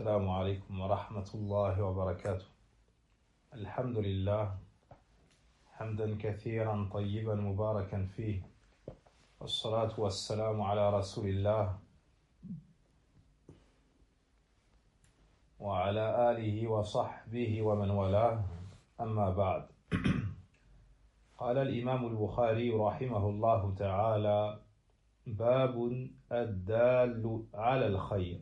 السلام عليكم ورحمة الله وبركاته. الحمد لله حمدا كثيرا طيبا مباركا فيه، والصلاة والسلام على رسول الله وعلى آله وصحبه ومن والاه، أما بعد. قال الإمام البخاري رحمه الله تعالى: باب الدال على الخير.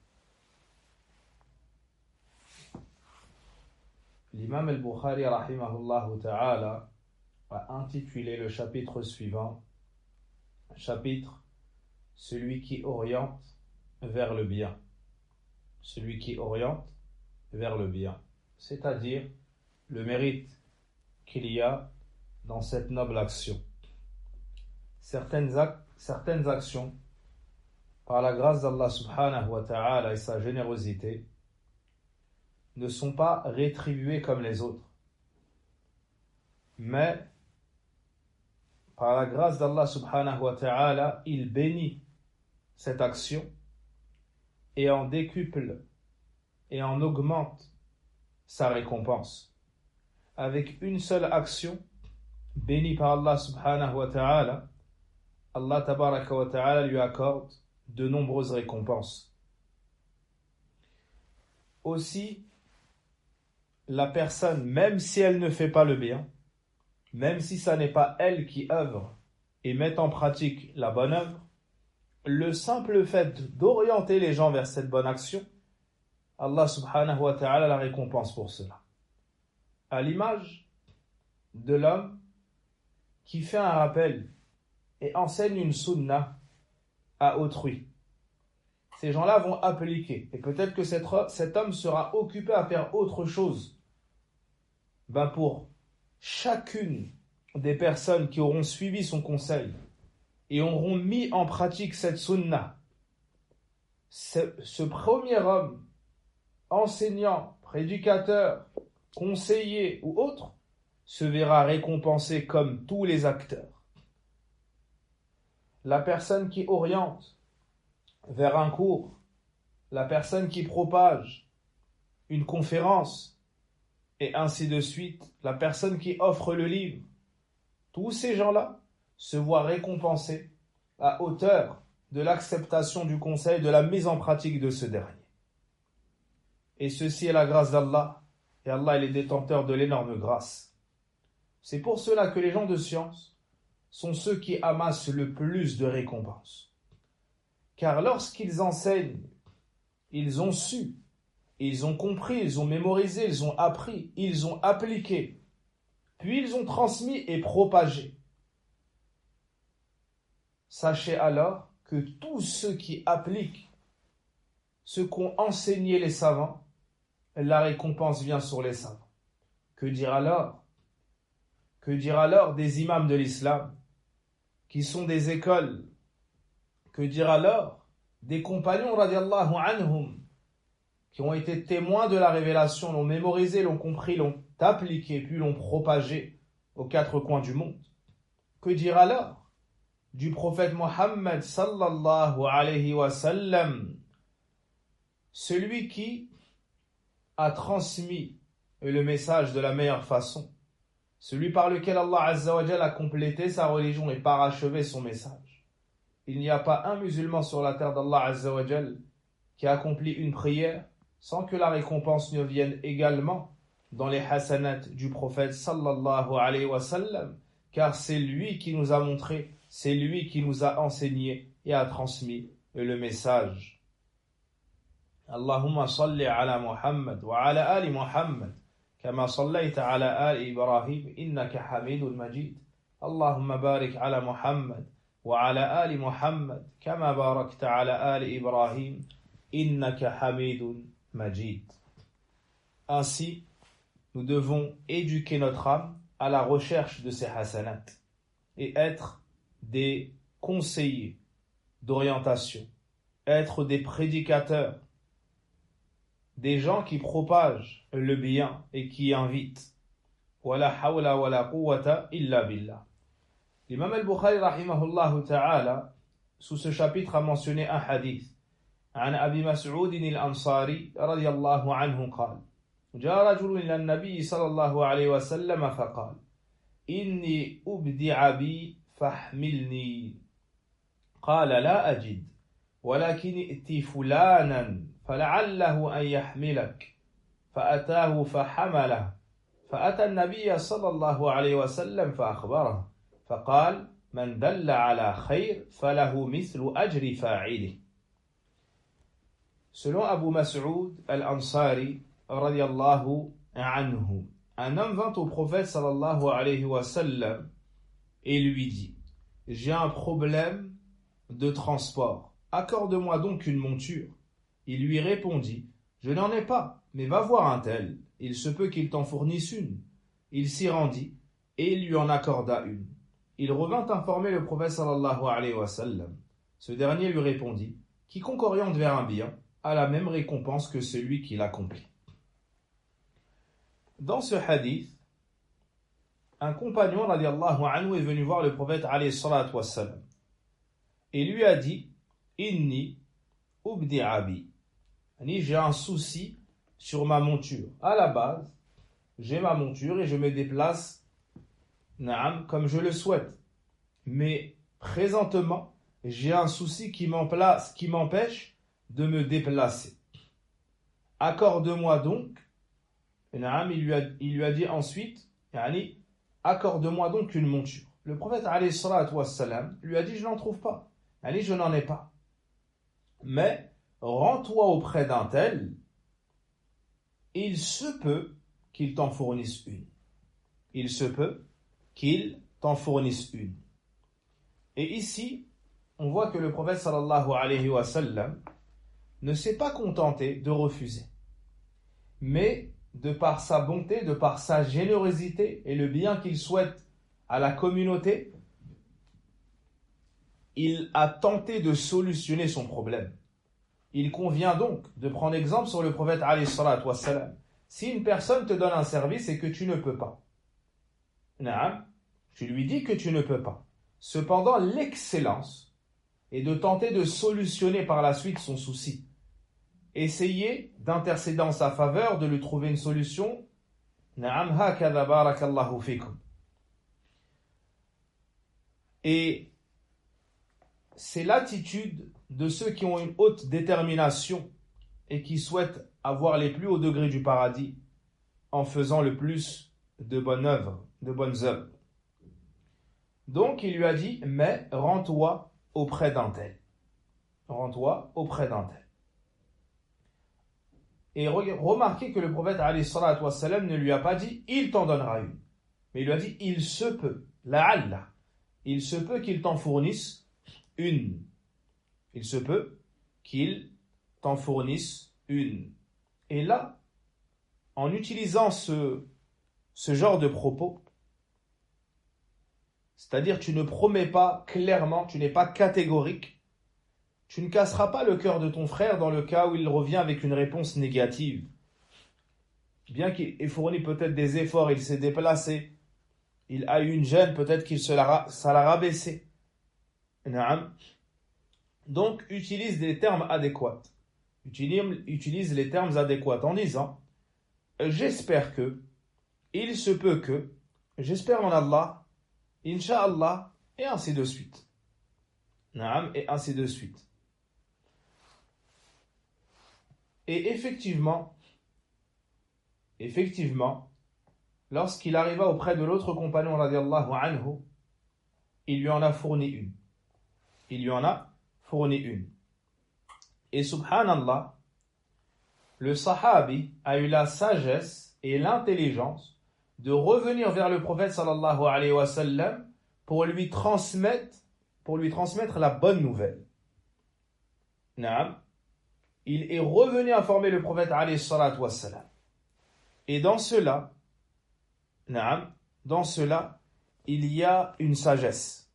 L'imam al-Bukhari rahimahullah ta'ala a intitulé le chapitre suivant, chapitre celui qui oriente vers le bien. Celui qui oriente vers le bien, c'est-à-dire le mérite qu'il y a dans cette noble action. Certaines actions, par la grâce d'Allah subhanahu wa ta'ala et sa générosité, ne sont pas rétribuées comme les autres. Mais, par la grâce d'Allah subhanahu wa ta'ala, il bénit cette action et en décuple et en augmente sa récompense. Avec une seule action, bénie par Allah subhanahu wa ta'ala, Allah tabaraka wa ta'ala lui accorde de nombreuses récompenses. Aussi, la personne, même si elle ne fait pas le bien, même si ça n'est pas elle qui œuvre et met en pratique la bonne œuvre, le simple fait d'orienter les gens vers cette bonne action, Allah subhanahu wa ta'ala la récompense pour cela. À l'image de l'homme qui fait un rappel et enseigne une sunna à autrui. Ces gens-là vont appliquer, et peut-être que cet homme sera occupé à faire autre chose. Pour chacune des personnes qui auront suivi son conseil et auront mis en pratique cette sunna, ce premier homme, enseignant, prédicateur, conseiller ou autre, se verra récompensé comme tous les acteurs. La personne qui oriente vers un cours, la personne qui propage une conférence, et ainsi de suite, la personne qui offre le livre, tous ces gens-là se voient récompensés à hauteur de l'acceptation du conseil, de la mise en pratique de ce dernier. Et ceci est la grâce d'Allah, et Allah est le détenteur de l'énorme grâce. C'est pour cela que les gens de science sont ceux qui amassent le plus de récompenses. Car lorsqu'ils enseignent, ils ont su, ils ont compris, ils ont mémorisé, ils ont appris, ils ont appliqué, puis ils ont transmis et propagé. Sachez alors que tous ceux qui appliquent ce qu'ont enseigné les savants, la récompense vient sur les savants. Que dire alors des imams de l'islam qui sont des écoles? Que dire alors des compagnons radiallahu anhum qui ont été témoins de la révélation, l'ont mémorisé, l'ont compris, l'ont appliqué, puis l'ont propagé aux quatre coins du monde? Que dire alors du prophète Mohammed sallallahu alayhi wa sallam, celui qui a transmis le message de la meilleure façon, celui par lequel Allah azza wa jalla a complété sa religion et parachevé son message. Il n'y a pas un musulman sur la terre d'Allah azza wa jalla qui a accompli une prière sans que la récompense ne vienne également dans les hasanats du prophète sallallahu alayhi wa sallam, car c'est lui qui nous a montré, c'est lui qui nous a enseigné et a transmis le message. Allahumma salli ala Muhammad wa ala ali Muhammad kama sallayta ala ali Ibrahim innaka hamidun majid. Allahumma barik ala Muhammad wa ala ali Muhammad kama barakta ala ali Ibrahim innaka hamidun majid. Ainsi, nous devons éduquer notre âme à la recherche de ces hasanats et être des conseillers d'orientation, être des prédicateurs, des gens qui propagent le bien et qui invitent. Wala hawla wala quwwata illa billah. L'imam al-Bukhari rahimahullah ta'ala, sous ce chapitre, a mentionné un hadith عن أبي مسعود الأنصاري رضي الله عنه قال جاء رجل إلى النبي صلى الله عليه وسلم فقال إني أبدع بي فاحملني قال لا أجد ولكن ائت فلانا فلعله أن يحملك فأتاه فحمله فأتى النبي صلى الله عليه وسلم فأخبره فقال من دل على خير فله مثل أجر فاعله. Selon Abu Mas'ud al-Ansari radiyallahu anhu, un homme vint au prophète sallallahu alayhi wa sallam et lui dit: j'ai un problème de transport, accorde-moi donc une monture. Il lui répondit: je n'en ai pas, mais va voir un tel, il se peut qu'il t'en fournisse une. Il s'y rendit et il lui en accorda une. Il revint informer le prophète sallallahu alayhi wa sallam. Ce dernier lui répondit: quiconque oriente vers un bien a la même récompense que celui qui l'accomplit. Dans ce hadith, un compagnon radiallahu anhu est venu voir le prophète alayhi salatu wassalam et lui a dit: inni ubdi'a bi, j'ai un souci sur ma monture. À la base, j'ai ma monture et je me déplace comme je le souhaite. Mais présentement, j'ai un souci qui m'empêche de me déplacer. Accorde-moi donc, il lui a dit ensuite, accorde-moi donc une monture. Le prophète alayhi salatu wassalam lui a dit: je n'en trouve pas, je n'en ai pas. Mais rends-toi auprès d'un tel, il se peut qu'il t'en fournisse une. Il se peut qu'il t'en fournisse une. Et ici, on voit que le prophète sallallahu alayhi wa sallam ne s'est pas contenté de refuser, mais de par sa bonté, de par sa générosité et le bien qu'il souhaite à la communauté, il a tenté de solutionner son problème. Il convient donc de prendre exemple sur le prophète alayhi salatu wassalam. Si une personne te donne un service et que tu ne peux pas, tu lui dis que tu ne peux pas. Cependant, l'excellence est de tenter de solutionner par la suite son souci. Essayer d'intercéder en sa faveur, de lui trouver une solution. Et c'est l'attitude de ceux qui ont une haute détermination et qui souhaitent avoir les plus hauts degrés du paradis en faisant le plus de bonnes œuvres. Donc il lui a dit: mais rends-toi auprès d'un tel. Rends-toi auprès d'un tel. Et remarquez que le prophète alayhi salatu wassalam ne lui a pas dit: il t'en donnera une. Mais il lui a dit: il se peut, la'alla, il se peut qu'il t'en fournisse une. Il se peut qu'il t'en fournisse une. Et là, en utilisant ce genre de propos, c'est-à-dire tu ne promets pas clairement, tu n'es pas catégorique, tu ne casseras pas le cœur de ton frère dans le cas où il revient avec une réponse négative. Bien qu'il ait fourni peut-être des efforts, il s'est déplacé, il a eu une gêne, peut-être qu'il ça l'a rabaissé. Donc, utilise les termes adéquats. Utilise les termes adéquats en disant: j'espère que, il se peut que, j'espère en Allah, Inch'Allah, et ainsi de suite. Et ainsi de suite. Et effectivement, lorsqu'il arriva auprès de l'autre compagnon radiallahu anhu, il lui en a fourni une. Et subhanallah, le sahabi a eu la sagesse et l'intelligence de revenir vers le prophète sallallahu alayhi wa sallam pour lui transmettre la bonne nouvelle. Il est revenu informer le prophète alayhi salatu wa sallam. Et dans cela, il y a une sagesse.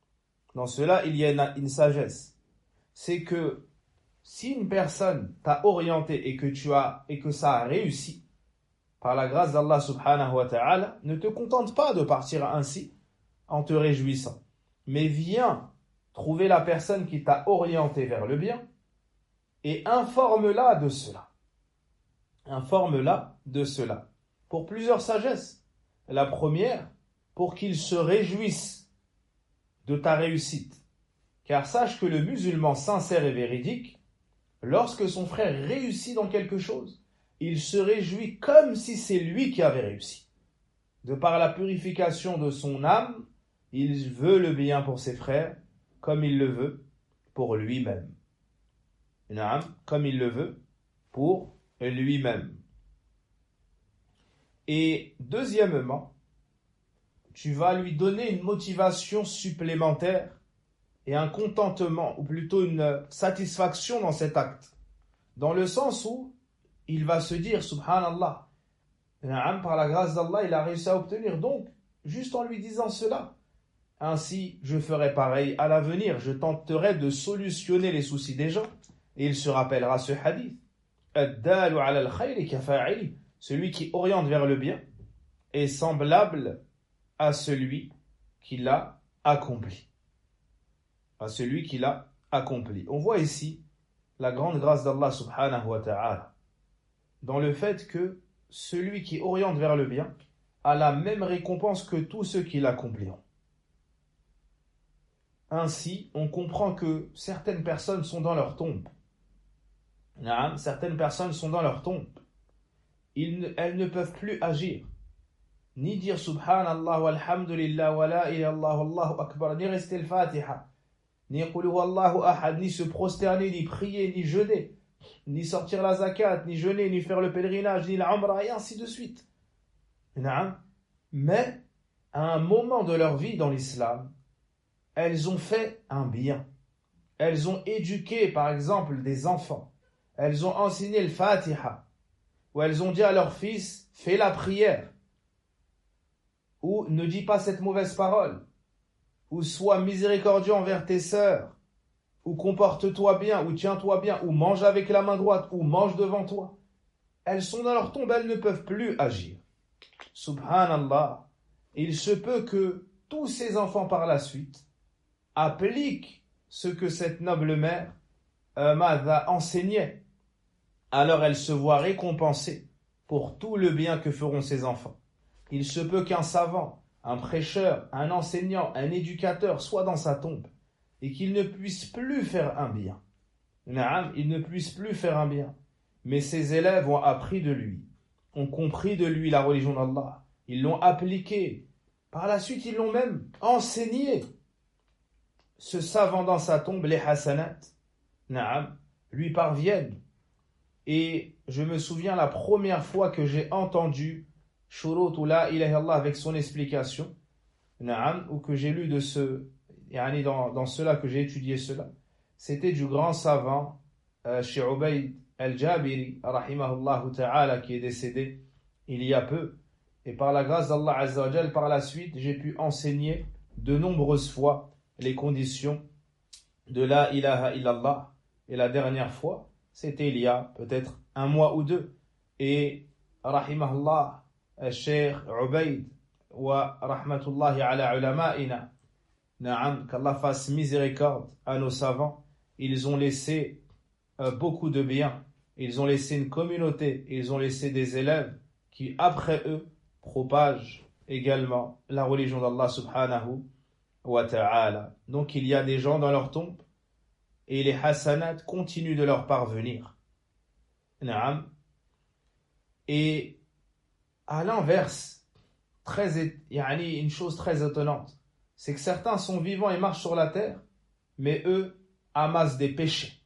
C'est que si une personne t'a orienté et que ça a réussi, par la grâce d'Allah subhanahu wa ta'ala, ne te contente pas de partir ainsi en te réjouissant, mais viens trouver la personne qui t'a orienté vers le bien et informe-la de cela. Informe-la de cela. Pour plusieurs sagesses. La première, pour qu'il se réjouisse de ta réussite. Car sache que le musulman sincère et véridique, lorsque son frère réussit dans quelque chose, il se réjouit comme si c'est lui qui avait réussi. De par la purification de son âme, il veut le bien pour ses frères, comme il le veut pour lui-même. Comme il le veut pour lui-même. Et deuxièmement, tu vas lui donner une motivation supplémentaire et un contentement, ou plutôt une satisfaction dans cet acte. Dans le sens où il va se dire, subhanallah, par la grâce d'Allah, il a réussi à obtenir. Donc, juste en lui disant cela, ainsi je ferai pareil à l'avenir, je tenterai de solutionner les soucis des gens. Et il se rappellera ce hadith. Ad-dalu ala al-khayri kafa'ili. Celui qui oriente vers le bien est semblable à celui qui l'a accompli. À celui qui l'a accompli. On voit ici la grande grâce d'Allah subhanahu wa ta'ala dans le fait que celui qui oriente vers le bien a la même récompense que tous ceux qui l'accompliront. Ainsi, on comprend que certaines personnes sont dans leur tombe. Certaines personnes sont dans leur tombe. Elles ne peuvent plus agir, ni dire subhanallah walhamdulillah wa la ilaha illallah wallahu akbar, ni rester le fatiha, ni qul huwallahu ahad, ni se prosterner, ni prier, ni jeûner, ni sortir la zakat, ni jeûner, ni faire le pèlerinage, ni l'umra, et ainsi de suite. Mais à un moment de leur vie dans l'islam, elles ont fait un bien. Elles ont éduqué, par exemple, des enfants. Elles ont enseigné le fatiha, ou elles ont dit à leur fils, fais la prière, ou ne dis pas cette mauvaise parole, ou sois miséricordieux envers tes sœurs, ou comporte-toi bien, ou tiens-toi bien, ou mange avec la main droite, ou mange devant toi. Elles sont dans leur tombe, elles ne peuvent plus agir. Subhanallah, il se peut que tous ces enfants par la suite appliquent ce que cette noble mère enseignait. Alors elle se voit récompensée pour tout le bien que feront ses enfants. Il se peut qu'un savant, un prêcheur, un enseignant, un éducateur soit dans sa tombe et qu'il ne puisse plus faire un bien. Il ne puisse plus faire un bien. Mais ses élèves ont appris de lui, ont compris de lui la religion d'Allah. Ils l'ont appliqué. Par la suite, ils l'ont même enseigné. Ce savant dans sa tombe, les hasanat, lui parviennent. Et je me souviens la première fois que j'ai entendu Shurut ou la ilaha illallah avec son explication, ou que j'ai lu de dans cela, que j'ai étudié cela, c'était du grand savant Cheikh Ubayd al-Jabiri, rahimahullah ta'ala, qui est décédé il y a peu. Et par la grâce d'Allah Azza wa Jal, par la suite, j'ai pu enseigner de nombreuses fois les conditions de la ilaha illallah. Et la dernière fois, c'était il y a peut-être un mois ou deux. Et rahimahullah, Cheikh Ubayd wa rahmatullahi ala ulama'ina, qu'Allah fasse miséricorde à nos savants. Ils ont laissé beaucoup de biens. Ils ont laissé une communauté. Ils ont laissé des élèves qui, après eux, propagent également la religion d'Allah subhanahu wa ta'ala. Donc il y a des gens dans leur tombe et les hasanats continuent de leur parvenir. Et à l'inverse, une chose très étonnante, c'est que certains sont vivants et marchent sur la terre, mais eux amassent des péchés.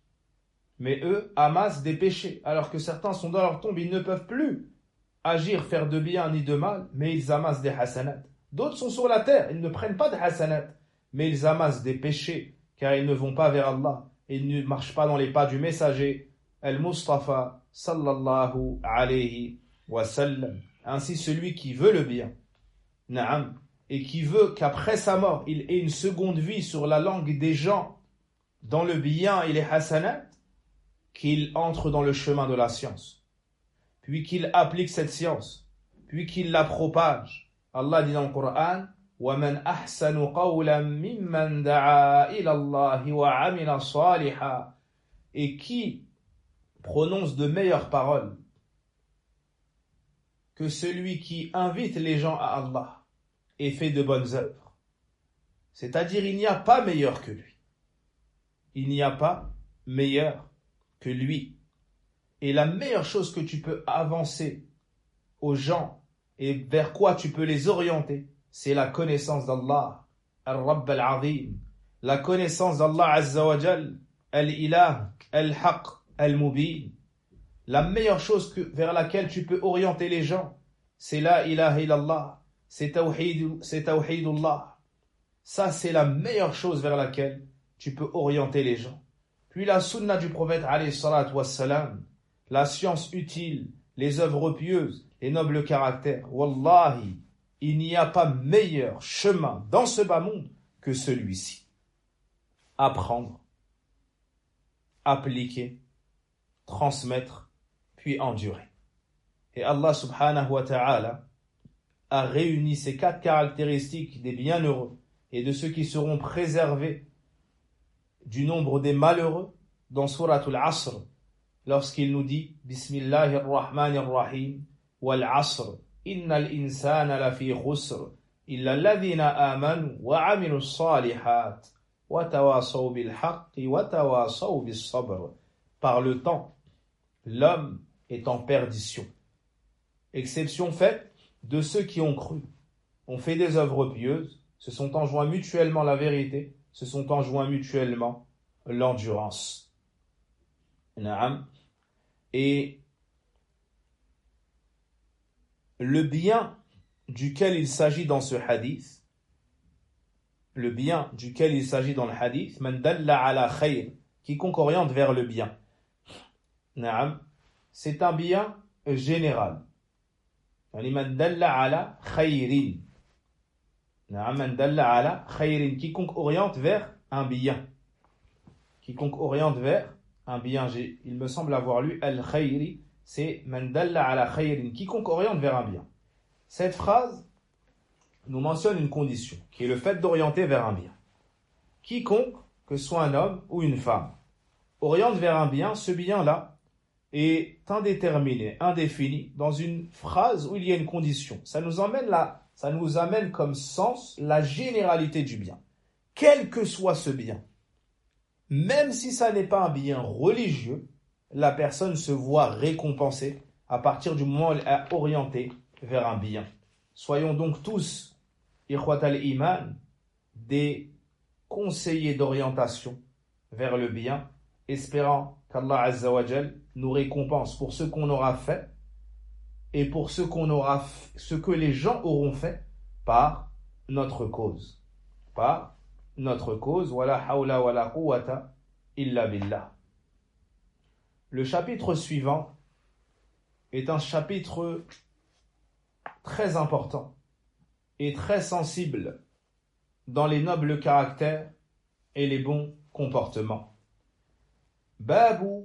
Alors que certains sont dans leur tombe, ils ne peuvent plus agir, faire de bien ni de mal, mais ils amassent des hasanats. D'autres sont sur la terre, ils ne prennent pas de hasanat, mais ils amassent des péchés, car ils ne vont pas vers Allah, et ils ne marchent pas dans les pas du messager, Al-Mustafa, sallallahu alayhi wa sallam. Ainsi, celui qui veut le bien, et qui veut qu'après sa mort, il ait une seconde vie sur la langue des gens, dans le bien et les hasanat, qu'il entre dans le chemin de la science, puis qu'il applique cette science, puis qu'il la propage. Allah dit dans le Coran, وَمَنْ أَحْسَنُ قَوْلًا مِمَّنْ دَعَا إِلَى اللَّهِ وَعَمِلَ صَالِحًا. Et qui prononce de meilleures paroles que celui qui invite les gens à Allah et fait de bonnes œuvres. C'est-à-dire, il n'y a pas meilleur que lui. Il n'y a pas meilleur que lui. Et la meilleure chose que tu peux avancer aux gens et vers quoi tu peux les orienter, c'est la connaissance d'Allah, Al-Rabb Al-Azim, la connaissance d'Allah Azza wa Jal, Al-Ilah, Al-Haq, Al-Mubin. La meilleure chose vers laquelle tu peux orienter les gens, c'est la ilaha illallah, c'est tawhidullah. Ça, c'est la meilleure chose vers laquelle tu peux orienter les gens. Puis la sunna du prophète, alayhi salatu wassalam, la science utile, les œuvres pieuses, les nobles caractères. Wallahi, il n'y a pas meilleur chemin dans ce bas monde que celui-ci. Apprendre, appliquer, transmettre, puis endurer. Et Allah subhanahu wa ta'ala a réuni ces 4 caractéristiques des bienheureux et de ceux qui seront préservés du nombre des malheureux dans Suratul Asr, lorsqu'il nous dit Bismillahir Rahmanir Rahim wal Asr innal insana lafi khusr illa alladhina amanu wa amilus salihat wa tawasaw bil haqqi wa tawasaw bis sabr. Par le temps, l'homme est en perdition. Exception faite de ceux qui ont cru, ont fait des œuvres pieuses, se sont enjoints mutuellement la vérité, se sont enjoints mutuellement l'endurance. Naam. Et le bien duquel il s'agit dans ce hadith, le bien duquel il s'agit dans le hadith, man dalla ala khayr, quiconque oriente vers le bien. Naam. C'est un bien général. Man dalla ala khayrin. Naam, man dalla ala khayrin, quiconque oriente vers un bien. Quiconque oriente vers un bien. Il me semble avoir lu al-khayri, c'est man dalla ala khayrin, quiconque oriente vers un bien. Cette phrase nous mentionne une condition, qui est le fait d'orienter vers un bien. Quiconque, que ce soit un homme ou une femme, oriente vers un bien, ce bien-là est indéterminé, indéfini, dans une phrase où il y a une condition. Ça nous amène comme sens la généralité du bien. Quel que soit ce bien, même si ça n'est pas un bien religieux, la personne se voit récompensée à partir du moment où elle est orientée vers un bien. Soyons donc tous, ikhwat al-iman, des conseillers d'orientation vers le bien, espérant qu'Allah Azza wa Jal nous récompense pour ce qu'on aura fait et pour ce que les gens auront fait par notre cause. Par notre cause. Wala hawla wala quwwata illa billah. Le chapitre suivant est un chapitre très important et très sensible dans les nobles caractères et les bons comportements. Babun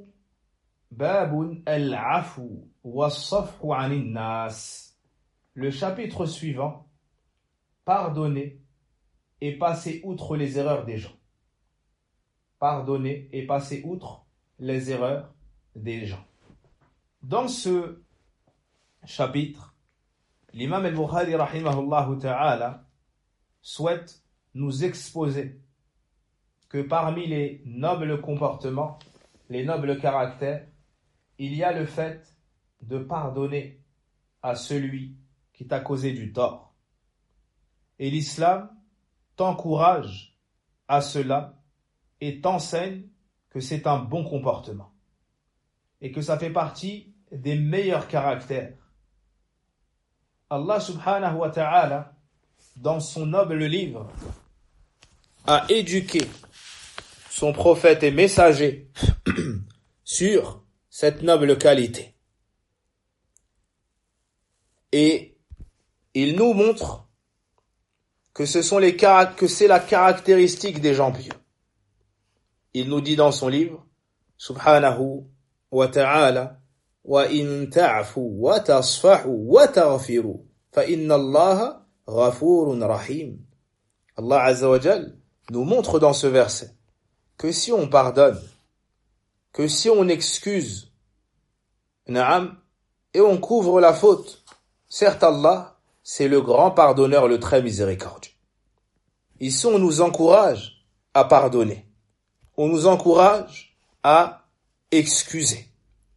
al-afu was-safhu 'anil nas. Le chapitre suivant, pardonner et passer outre les erreurs des gens. Pardonner et passer outre les erreurs des gens. Dans ce chapitre, l'imam al-Bukhari rahimahullah ta'ala souhaite nous exposer que parmi les nobles comportements, les nobles caractères, il y a le fait de pardonner à celui qui t'a causé du tort. Et l'islam t'encourage à cela et t'enseigne que c'est un bon comportement et que ça fait partie des meilleurs caractères. Allah subhanahu wa ta'ala, dans son noble livre, a éduqué son prophète et messager sur cette noble qualité. Et il nous montre que c'est la caractéristique des gens pieux. Il nous dit dans son livre, subhanahu wa ta'ala, wa in ta'fu wa tasfahu wa taghfiru fa inna Allaha ghafurun rahim. Allah Azza wa Jal nous montre dans ce verset que si on pardonne, que si on excuse Naam, et on couvre la faute. Certes, Allah, c'est le grand pardonneur, le très miséricordieux. Ici, on nous encourage à pardonner. On nous encourage à excuser.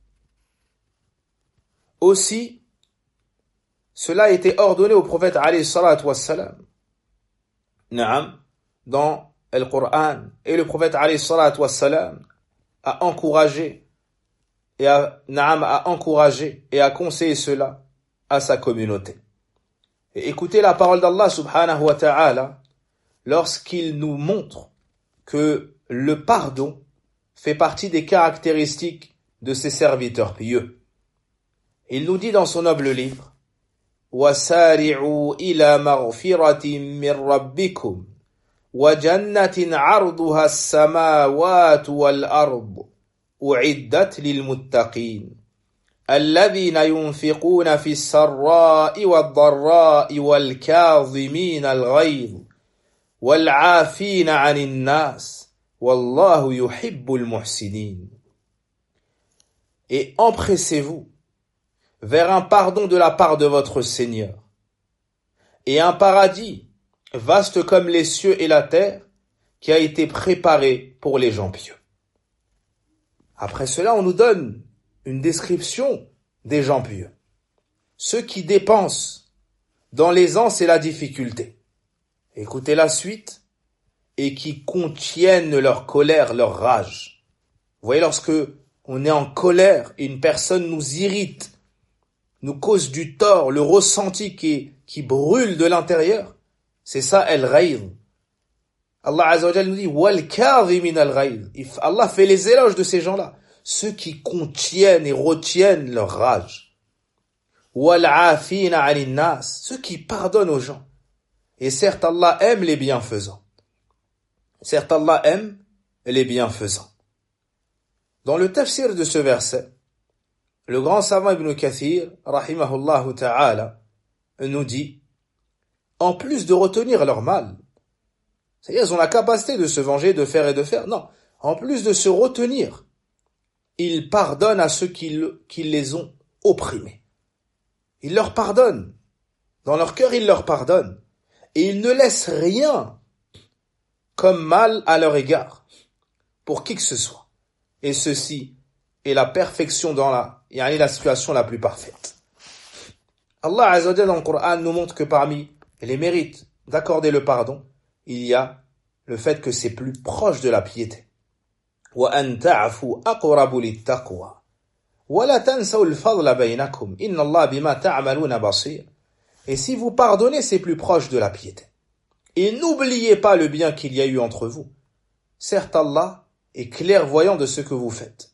Aussi, cela a été ordonné au prophète alayhi salatu wassalam. Naam, dans le Coran, et le prophète alayhi salatu wassalam a encouragé et a encouragé et a conseillé cela à sa communauté. Et écoutez la parole d'Allah subhanahu wa ta'ala lorsqu'il nous montre que le pardon fait partie des caractéristiques de ses serviteurs pieux. Il nous dit dans son noble livre: وَسَارِعُوا إِلَى مَغْفِرَةٍ مِّن رَّبِّكُمْ وَجَنَّةٍ عَرْضُهَا السَّمَاوَاتُ وَالْأَرْضُ أُعِدَّتْ لِلْمُتَّقِينَ الَّذِينَ يُنْفِقُونَ فِي السَّرَّاءِ وَالضَّرَّاءِ وَالْكَاظِمِينَ الْغَيْظَ وَالْعَافِينَ عَنِ النَّاسِ وَاللَّهُ يُحِبُّ الْمُحْسِنِينَ. Et empressez-vous vers un pardon de la part de votre Seigneur, et un paradis, vaste comme les cieux et la terre, qui a été préparé pour les gens pieux. Après cela, on nous donne une description des gens pieux. Ceux qui dépensent dans l'aisance et la difficulté. Écoutez la suite. Et qui contiennent leur colère, leur rage. Vous voyez, lorsque on est en colère et une personne nous irrite, nous cause du tort, le ressenti qui brûle de l'intérieur, c'est ça, al-ghayz. Allah Azza wa Jalla nous dit, wal-kadhimin al-ghayz. Allah fait les éloges de ces gens-là. Ceux qui contiennent et retiennent leur rage. Wal-afina 'anil nas. Ceux qui pardonnent aux gens. Et certes, Allah aime les bienfaisants. Certes, Allah aime les bienfaisants. Dans le tafsir de ce verset, le grand savant Ibn Kathir, rahimahullah ta'ala, nous dit, en plus de retenir leur mal, c'est-à-dire ils ont la capacité de se venger, de faire et de faire, non, en plus de se retenir, ils pardonnent à ceux qui les ont opprimés. Ils leur pardonnent. Dans leur cœur, ils leur pardonnent. Et ils ne laissent rien comme mal à leur égard, pour qui que ce soit. Et ceci est la perfection dans la situation la plus parfaite. Allah Azza wa Jalla dans le Coran nous montre que parmi les mérites d'accorder le pardon, il y a le fait que c'est plus proche de la piété. وَأَن تَعْفُوا أَقْرَبُ لِلتَّقْوَى وَلَا تَنْسَوْا الْفَضْلَ بَيْنَكُمْ إِنَّ اللَّهَ بِمَا تَعْمَلُونَ بَصِيرٌ. Et si vous pardonnez, c'est plus proche de la piété. Et n'oubliez pas le bien qu'il y a eu entre vous. Certes, Allah est clairvoyant de ce que vous faites.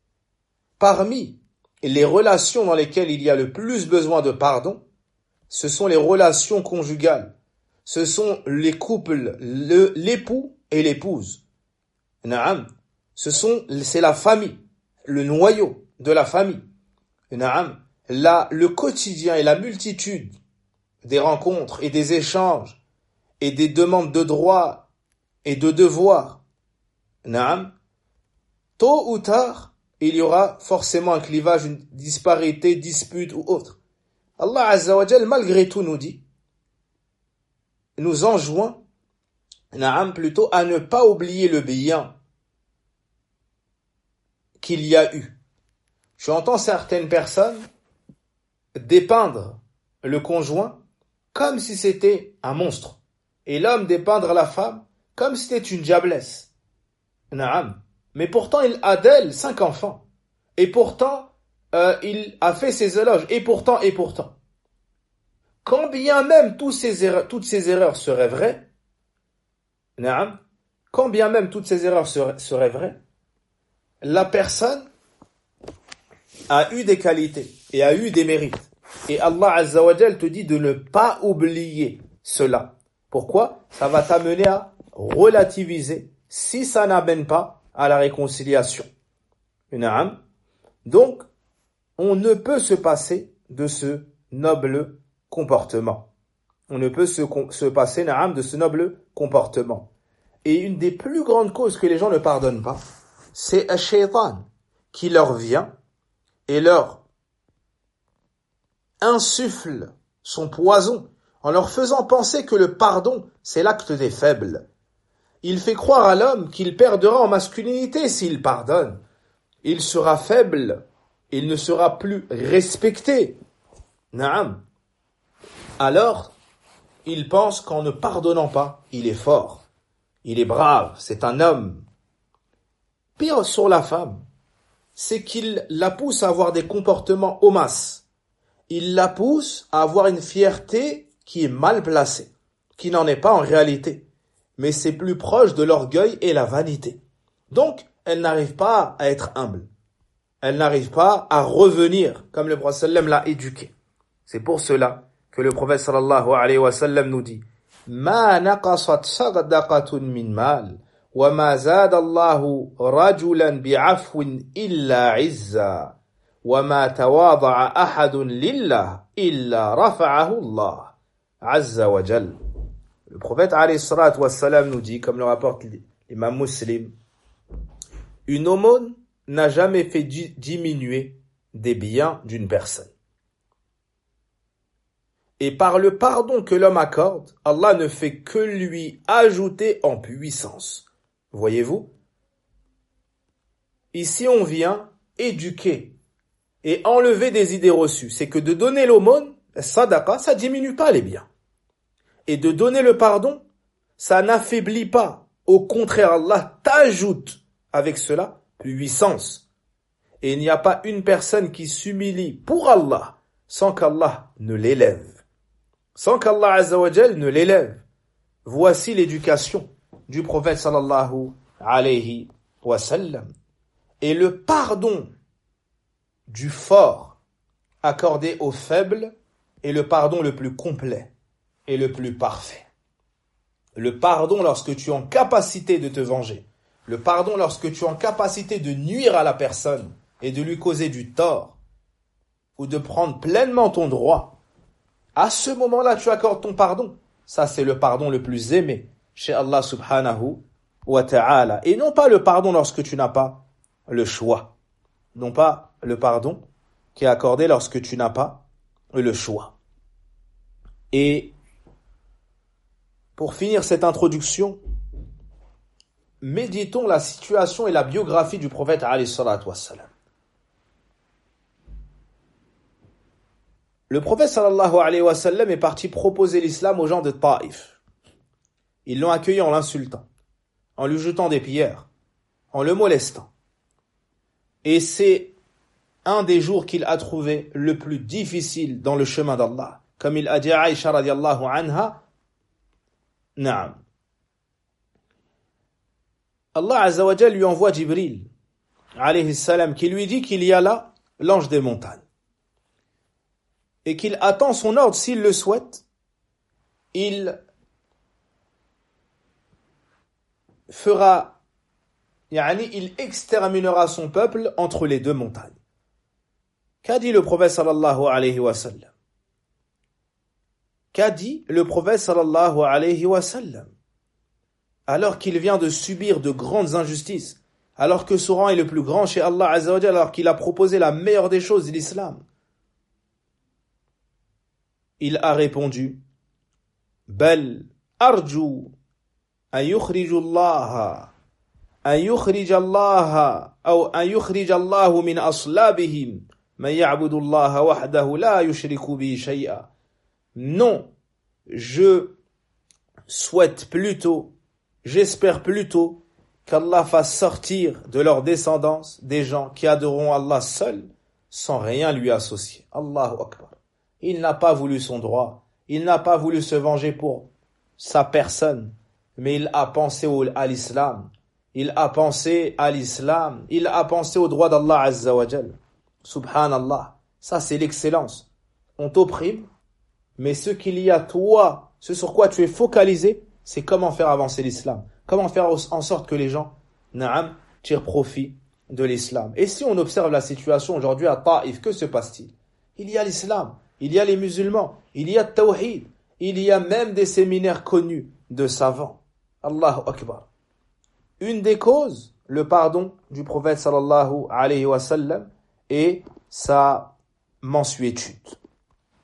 Parmi les relations dans lesquelles il y a le plus besoin de pardon, ce sont les relations conjugales. Ce sont les couples, l'époux et l'épouse. Naam. C'est la famille, le noyau de la famille. Naam. Le quotidien et la multitude des rencontres et des échanges et des demandes de droits et de devoirs. Naam. Tôt ou tard, il y aura forcément un clivage, une disparité, dispute ou autre. Allah Azza wa Jal, malgré tout, nous enjoint, plutôt, à ne pas oublier le bien qu'il y a eu. J'entends certaines personnes dépeindre le conjoint comme si c'était un monstre, et l'homme dépeindre la femme comme si c'était une diablesse. Mais pourtant, il a d'elle 5 enfants. Et pourtant, il a fait ses éloges. Et pourtant. Quand bien même toutes ces erreurs seraient vraies, quand bien même toutes ces erreurs seraient vraies, la personne a eu des qualités et a eu des mérites. Et Allah Azza wa Jal te dit de ne pas oublier cela. Pourquoi? Ça va t'amener à relativiser si ça n'amène pas à la réconciliation. Donc, on ne peut se passer de ce noble comportement. On ne peut se passer de ce noble comportement. Et une des plus grandes causes que les gens ne pardonnent pas, c'est un shaitan qui leur vient et leur insuffle son poison en leur faisant penser que le pardon, c'est l'acte des faibles. Il fait croire à l'homme qu'il perdra en masculinité s'il pardonne. Il sera faible, il ne sera plus respecté. Naam. Alors, il pense qu'en ne pardonnant pas, il est fort, il est brave, c'est un homme. Pire sur la femme, c'est qu'il la pousse à avoir des comportements homasses. Il la pousse à avoir une fierté qui est mal placée, qui n'en est pas en réalité, mais c'est plus proche de l'orgueil et la vanité. Donc, elle n'arrive pas à être humble. Elle n'arrive pas à revenir comme le prophète sallam l'a éduqué. C'est pour cela que le prophète sallallahu alayhi wa sallam nous dit Ma naqasat sadaqatun min mal wa ma zada Allahu rajulan bi'afwin illa 'izza wa ma tawada'a ahadun lillah illa rafa'ahu Allah 'azza wa jal. Le prophète alayhi salatu wa sallam nous dit, comme le rapporte l'imam Muslim, une aumône n'a jamais fait diminuer des biens d'une personne. Et par le pardon que l'homme accorde, Allah ne fait que lui ajouter en puissance. Voyez-vous? Ici, on vient éduquer et enlever des idées reçues. C'est que de donner l'aumône, sadaqa, ça diminue pas les biens. Et de donner le pardon, ça n'affaiblit pas. Au contraire, Allah t'ajoute avec cela puissance. Et il n'y a pas une personne qui s'humilie pour Allah sans qu'Allah ne l'élève. Sans qu'Allah Azza wa Jal ne l'élève. Voici l'éducation du prophète sallallahu alayhi wa sallam. Et le pardon du fort accordé aux faibles est le pardon le plus complet et le plus parfait. Le pardon lorsque tu es en capacité de te venger. Le pardon lorsque tu es en capacité de nuire à la personne et de lui causer du tort ou de prendre pleinement ton droit. À ce moment-là, tu accordes ton pardon. Ça, c'est le pardon le plus aimé chez Allah subhanahu wa ta'ala. Et non pas le pardon lorsque tu n'as pas le choix. Non pas le pardon qui est accordé lorsque tu n'as pas le choix. Et pour finir cette introduction, méditons la situation et la biographie du prophète alayhi salatu wassalam. Le prophète sallallahu alayhi wa sallam est parti proposer l'islam aux gens de Taïf. Ils l'ont accueilli en l'insultant, en lui jetant des pierres, en le molestant. Et c'est un des jours qu'il a trouvé le plus difficile dans le chemin d'Allah. Comme il a dit à Aïcha radiallahu anha, Naam. Allah Azza wa Jal lui envoie Jibril, alayhi salam, qui lui dit qu'il y a là l'ange des montagnes. Et qu'il attend son ordre s'il le souhaite, il il exterminera son peuple entre les deux montagnes. Qu'a dit le prophète sallallahu alayhi wa sallam? Qu'a dit le prophète sallallahu alayhi wa sallam? Alors qu'il vient de subir de grandes injustices, alors que son rang est le plus grand chez Allah Azza wa Jalla, alors qu'il a proposé la meilleure des choses, l'islam. Il a répondu Bal arju an yukhrij Allah ou an yukhrij Allah min aslabihim man ya'budu Allah wahdahu la yushriku bi shay'a. Non, j'espère plutôt qu'Allah fasse sortir de leur descendance des gens qui adoreront Allah seul sans rien lui associer. Allahu Akbar. Il n'a pas voulu son droit, il n'a pas voulu se venger pour sa personne, mais il a pensé à l'islam, il a pensé au droit d'Allah Azza wa Jal. Subhanallah, ça c'est l'excellence. On t'opprime, mais ce qu'il y a toi, ce sur quoi tu es focalisé, c'est comment faire avancer l'islam, comment faire en sorte que les gens, tirent profit de l'islam. Et si on observe la situation aujourd'hui à Taïf, que se passe-t-il? Il y a l'islam. Il y a les musulmans, il y a le tawhid, il y a même des séminaires connus de savants. Allahu Akbar. Une des causes, le pardon du prophète sallallahu alayhi wa sallam et sa mansuétude.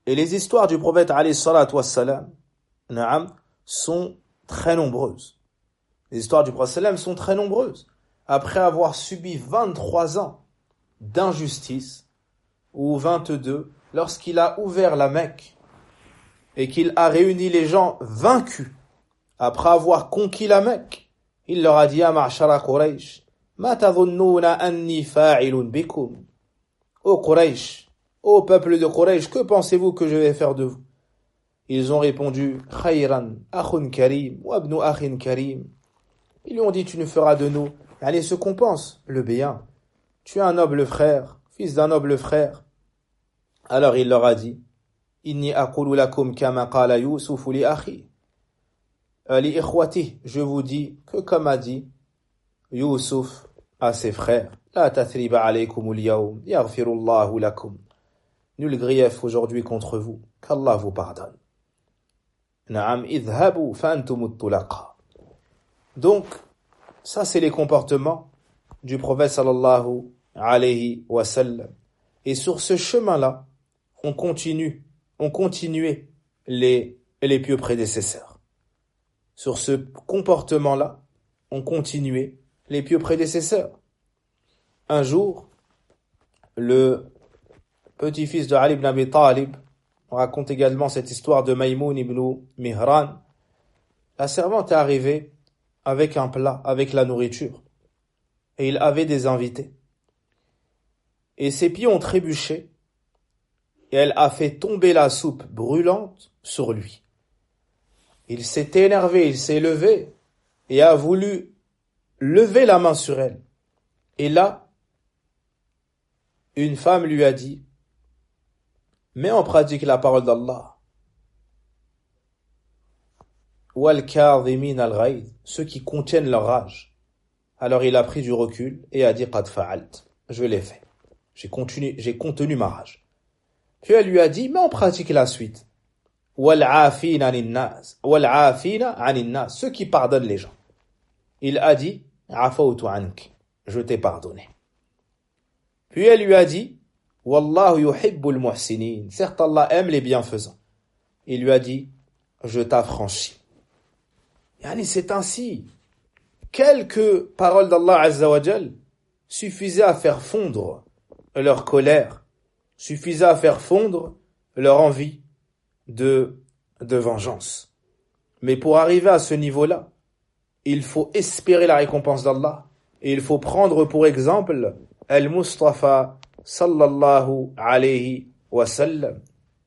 Et les histoires du prophète alayhi salatu wassalam, sont très nombreuses. Les histoires du prophète sallam sont très nombreuses. Après avoir subi 23 ans d'injustice, ou 22, lorsqu'il a ouvert la Mecque et qu'il a réuni les gens vaincus, après avoir conquis la Mecque, il leur a dit à Ma'shara Quraysh, Ma tadhunnuna anni fa'ilun bikum. Ô Quraysh, ô peuple de Quraysh, que pensez-vous que je vais faire de vous? Ils ont répondu, Khayran, akhun karim, wa ibnu akhin karim. Ils lui ont dit, tu nous feras de nous, allez, ce qu'on pense, le bien. Tu es un noble frère, fils d'un noble frère. Alors il leur a dit, Inni aqulu lakum kama qala Yusuf li akhi. Li ikhwati, je vous dis que comme a dit Yusuf à ses frères, La tathriba alaykum al-yawm, yaghfirullahu lakum. Nul grief aujourd'hui contre vous, qu'Allah vous pardonne. Na'am idhabu fa antumut tulaqa. Donc, ça c'est les comportements du prophète sallallahu alayhi wa sallam. Et sur ce chemin-là, on continuait les pieux prédécesseurs. Sur ce comportement-là, on continuait les pieux prédécesseurs. Un jour, le petit-fils de Ali ibn Abi Talib, on raconte également cette histoire de Maïmoun ibn Mihran. La servante est arrivée avec un plat, avec la nourriture. Et il avait des invités. Et ses pieds ont trébuché. Et elle a fait tomber la soupe brûlante sur lui. Il s'est énervé, il s'est levé et a voulu lever la main sur elle. Et là, une femme lui a dit, mets en pratique la parole d'Allah. Wal kadhimin al-ghayz, ceux qui contiennent leur rage. Alors il a pris du recul et a dit qad fa'alt, je l'ai fait. J'ai contenu ma rage. Puis elle lui a dit, mets en pratique la suite. Wal 'afina 'anil nas, ceux qui pardonnent les gens. Il a dit, 'afawtu 'ank, je t'ai pardonné. Puis elle lui a dit, Wallahu yuhibbul muhsinin, certes Allah aime les bienfaisants. Il lui a dit, je t'affranchis. Yani c'est ainsi. Quelques paroles d'Allah Azza wa Jal suffisaient à faire fondre leur colère, suffisaient à faire fondre leur envie de vengeance. Mais pour arriver à ce niveau-là, il faut espérer la récompense d'Allah et il faut prendre pour exemple Al-Mustafa sallallahu alayhi wa sallam.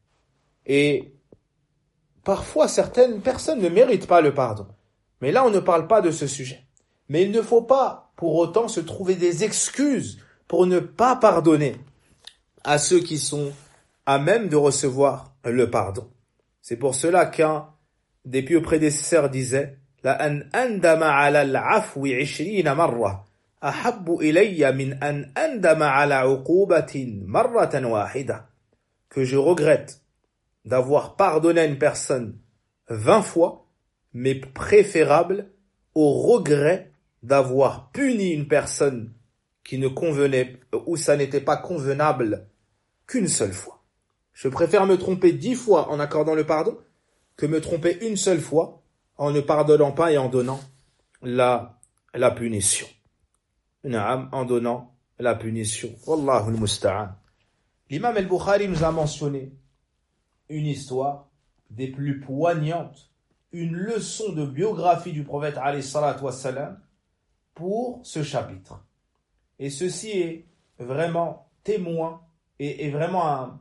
Et parfois certaines personnes ne méritent pas le pardon. Mais là on ne parle pas de ce sujet. Mais il ne faut pas pour autant se trouver des excuses pour ne pas pardonner à ceux qui sont à même de recevoir le pardon. C'est pour cela qu'un des pieux prédécesseurs disait La an andama ala al-afwi 20 marra ahabbu ilayya min an andama ala uqubatin marratan wahida. Que je regrette d'avoir pardonné à une personne 20 fois, mais préférable au regret d'avoir puni une personne qui ne convenait, ou ça n'était pas convenable qu'une seule fois. Je préfère me tromper 10 fois en accordant le pardon que me tromper une seule fois en ne pardonnant pas et en donnant la punition. Naam, en donnant la punition. Wallahu al-musta'an. L'imam al-Bukhari nous a mentionné une histoire des plus poignantes, une leçon de biographie du prophète alayhi salatu wassalam pour ce chapitre. Et ceci est vraiment témoin et vraiment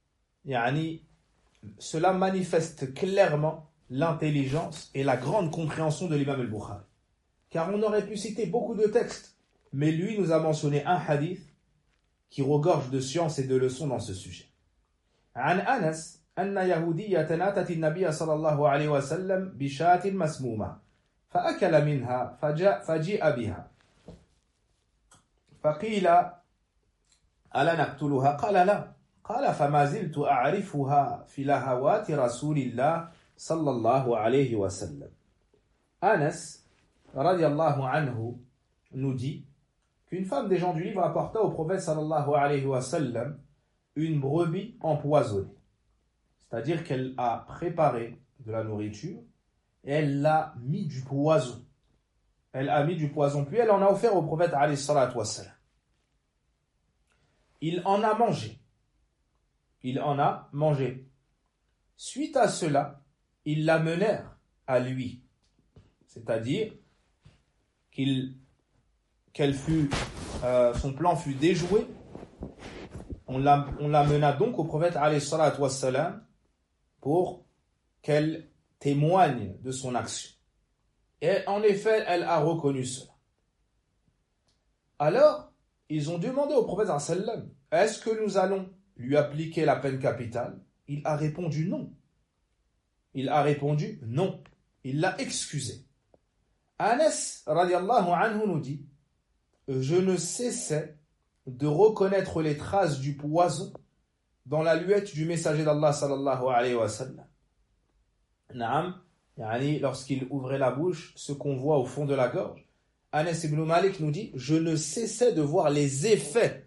cela manifeste clairement l'intelligence et la grande compréhension de l'imam al-Bukhari. Car on aurait pu citer beaucoup de textes, mais lui nous a mentionné un hadith qui regorge de science et de leçons dans ce sujet. عن أنس أن يهودية أتت النبي صلى الله عليه وسلم بشاة مسمومة فأكل منها فجيء بها فقيل ألا نقتلها؟ قال لا. قال فما زلت أعرفها في لهوات رسول الله صلى الله عليه وسلم. Anas radiallahu anhu nous dit qu'une femme des gens du livre apporta au prophète sallallahu alayhi wa sallam une brebis empoisonnée. C'est-à-dire qu'elle a préparé de la nourriture et elle a mis du poison. Elle a mis du poison, puis elle en a offert au prophète alayhi salatu wassalam. Il en a mangé. Il en a mangé. Suite à cela, ils l'amenèrent à lui. C'est-à-dire son plan fut déjoué. On l'amena donc au prophète alayhi salatu wassalam pour qu'elle témoigne de son action. Et en effet, elle a reconnu cela. Alors, ils ont demandé au prophète sallam, est-ce que nous allons lui appliquer la peine capitale? Il a répondu non. Il a répondu non. Il l'a excusé. Anas radiallahu anhu nous dit, je ne cessais de reconnaître les traces du poison dans la luette du messager d'Allah sallallahu alayhi wa sallam. Naam, lorsqu'il ouvrait la bouche, ce qu'on voit au fond de la gorge. Anas ibn Malik nous dit, je ne cessais de voir les effets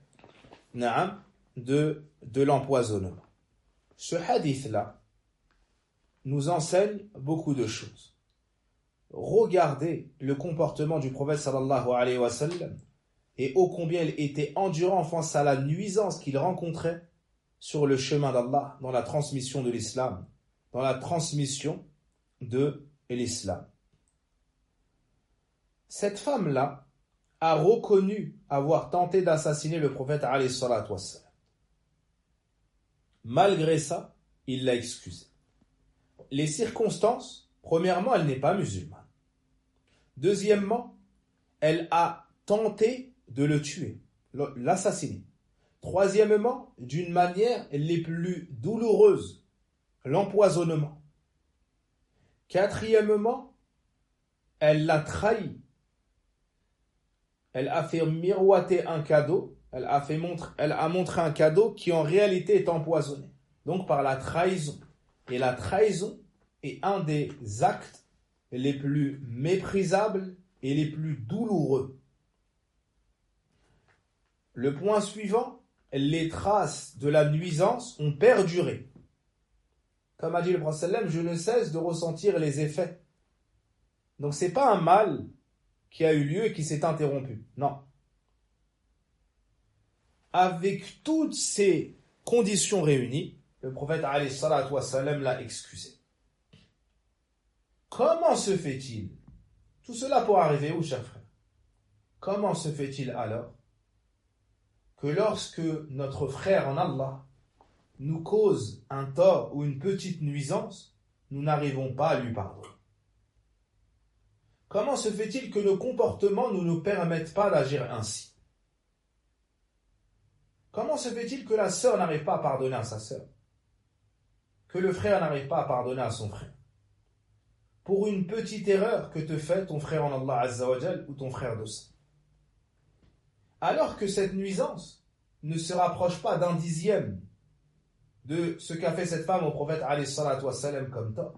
de l'empoisonnement. Ce hadith-là nous enseigne beaucoup de choses. Regardez le comportement du prophète sallallahu alayhi wa sallam et ô combien il était endurant face à la nuisance qu'il rencontrait sur le chemin d'Allah, dans la transmission de l'islam, dans la transmission de l'islam. Cette femme-là a reconnu avoir tenté d'assassiner le prophète alayhi salatu wassalam. Malgré ça, il l'a excusé. Les circonstances, premièrement, elle n'est pas musulmane. Deuxièmement, elle a tenté de le tuer, l'assassiner. Troisièmement, d'une manière les plus douloureuses, l'empoisonnement. Quatrièmement, elle l'a trahi. Elle a fait miroiter un cadeau, elle a montré un cadeau qui en réalité est empoisonné. Donc par la trahison. Et la trahison est un des actes les plus méprisables et les plus douloureux. Le point suivant, les traces de la nuisance ont perduré. Comme a dit le prophète sallam, je ne cesse de ressentir les effets. Donc ce n'est pas un mal qui a eu lieu et qui s'est interrompu. Non. Avec toutes ces conditions réunies, le prophète alayhi salatu wassalam l'a excusé. Comment se fait-il? Tout cela pour arriver où, chers frères? Comment se fait-il alors que lorsque notre frère en Allah nous cause un tort ou une petite nuisance, nous n'arrivons pas à lui pardonner? Comment se fait-il que nos comportements ne nous permettent pas d'agir ainsi? Comment se fait-il que la sœur n'arrive pas à pardonner à sa sœur? Que le frère n'arrive pas à pardonner à son frère? Pour une petite erreur que te fait ton frère en Allah Azza wa Jal ou ton frère de sang. Alors que cette nuisance ne se rapproche pas d'un dixième de ce qu'a fait cette femme au prophète alayhi salatu wassalam comme tort.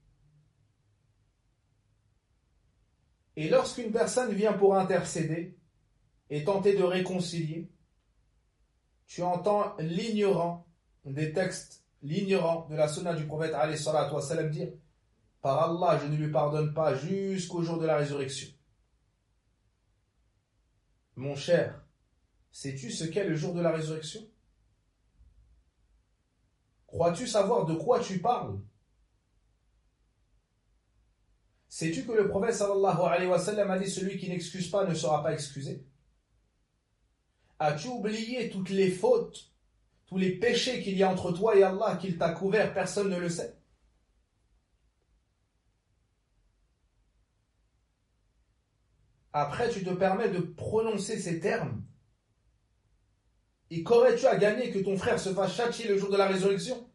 Et lorsqu'une personne vient pour intercéder et tenter de réconcilier, tu entends l'ignorant des textes, l'ignorant de la sunna du prophète alayhi salatu wassalam dire « Par Allah, je ne lui pardonne pas jusqu'au jour de la résurrection. » Mon cher, sais-tu ce qu'est le jour de la résurrection? Crois-tu savoir de quoi tu parles? Sais-tu que le prophète sallallahu alayhi wa sallam a dit celui qui n'excuse pas ne sera pas excusé? As-tu oublié toutes les fautes, tous les péchés qu'il y a entre toi et Allah, qu'il t'a couvert, personne ne le sait? Après, tu te permets de prononcer ces termes. Et qu'aurais-tu à gagner que ton frère se fasse châtier le jour de la résurrection?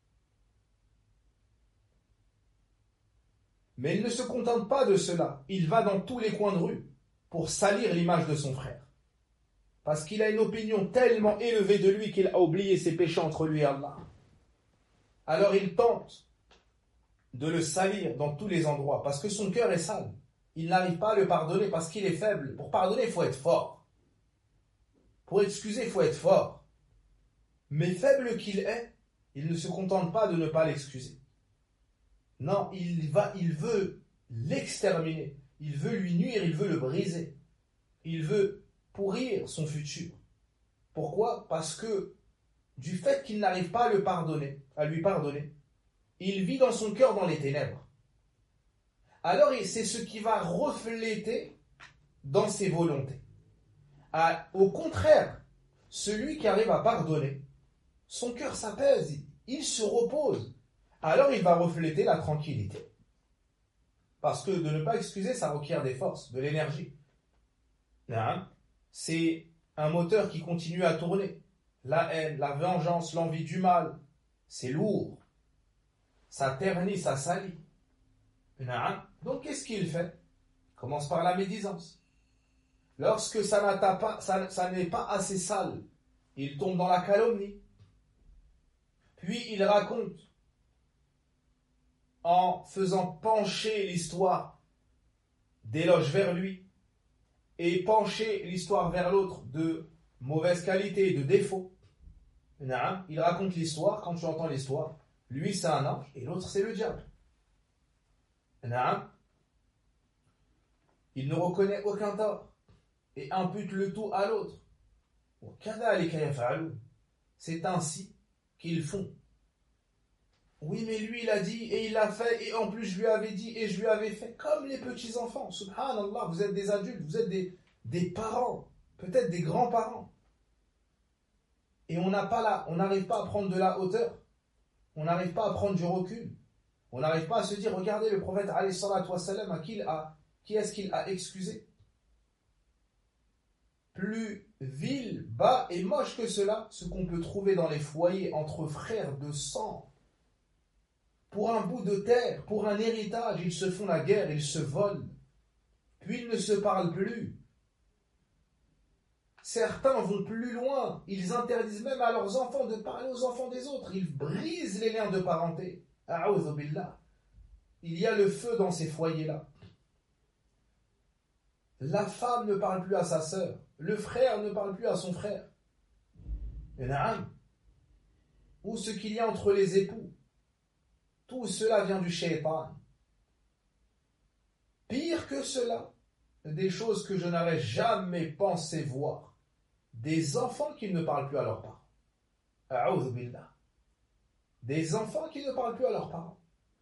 Mais il ne se contente pas de cela. Il va dans tous les coins de rue pour salir l'image de son frère. Parce qu'il a une opinion tellement élevée de lui qu'il a oublié ses péchés entre lui et Allah. Alors il tente de le salir dans tous les endroits parce que son cœur est sale. Il n'arrive pas à le pardonner parce qu'il est faible. Pour pardonner, il faut être fort. Pour excuser, il faut être fort. Mais faible qu'il est, il ne se contente pas de ne pas l'excuser. Non, il veut l'exterminer, il veut lui nuire, il veut le briser, il veut pourrir son futur. Pourquoi? Parce que du fait qu'il n'arrive pas à lui pardonner, il vit dans son cœur dans les ténèbres. Alors c'est ce qui va refléter dans ses volontés. Au contraire, celui qui arrive à pardonner, son cœur s'apaise, il se repose. Alors il va refléter la tranquillité. Parce que de ne pas excuser, ça requiert des forces, de l'énergie. C'est un moteur qui continue à tourner. La haine, la vengeance, l'envie du mal, c'est lourd. Ça ternit, ça salit. Donc qu'est-ce qu'il fait? Il commence par la médisance. Lorsque ça n'est pas assez sale, il tombe dans la calomnie. Puis il raconte en faisant pencher l'histoire d'éloge vers lui et pencher l'histoire vers l'autre de mauvaise qualité, de défaut. Il raconte l'histoire, quand tu entends l'histoire, lui c'est un ange et l'autre c'est le diable. Il ne reconnaît aucun tort et impute le tout à l'autre. C'est ainsi qu'ils font. Oui, mais lui il a dit et il l'a fait et en plus je lui avais dit et je lui avais fait. Comme les petits enfants, subhanallah, vous êtes des adultes, vous êtes des parents, peut-être des grands-parents. Et on n'arrive pas à prendre de la hauteur, on n'arrive pas à prendre du recul, on n'arrive pas à se dire, regardez le prophète alayhi salatu wassalam, qui est-ce qu'il a excusé? Plus vil, bas et moche que cela, ce qu'on peut trouver dans les foyers entre frères de sang. Pour un bout de terre, pour un héritage, ils se font la guerre, ils se volent. Puis ils ne se parlent plus. Certains vont plus loin, ils interdisent même à leurs enfants de parler aux enfants des autres. Ils brisent les liens de parenté. A'udhu billah. Il y a le feu dans ces foyers-là. La femme ne parle plus à sa sœur. Le frère ne parle plus à son frère. Ou ce qu'il y a entre les époux. Tout cela vient du shaitan. Pire que cela, des choses que je n'aurais jamais pensé voir. Des enfants qui ne parlent plus à leurs parents. A'udhu billah. Des enfants qui ne parlent plus à leurs parents.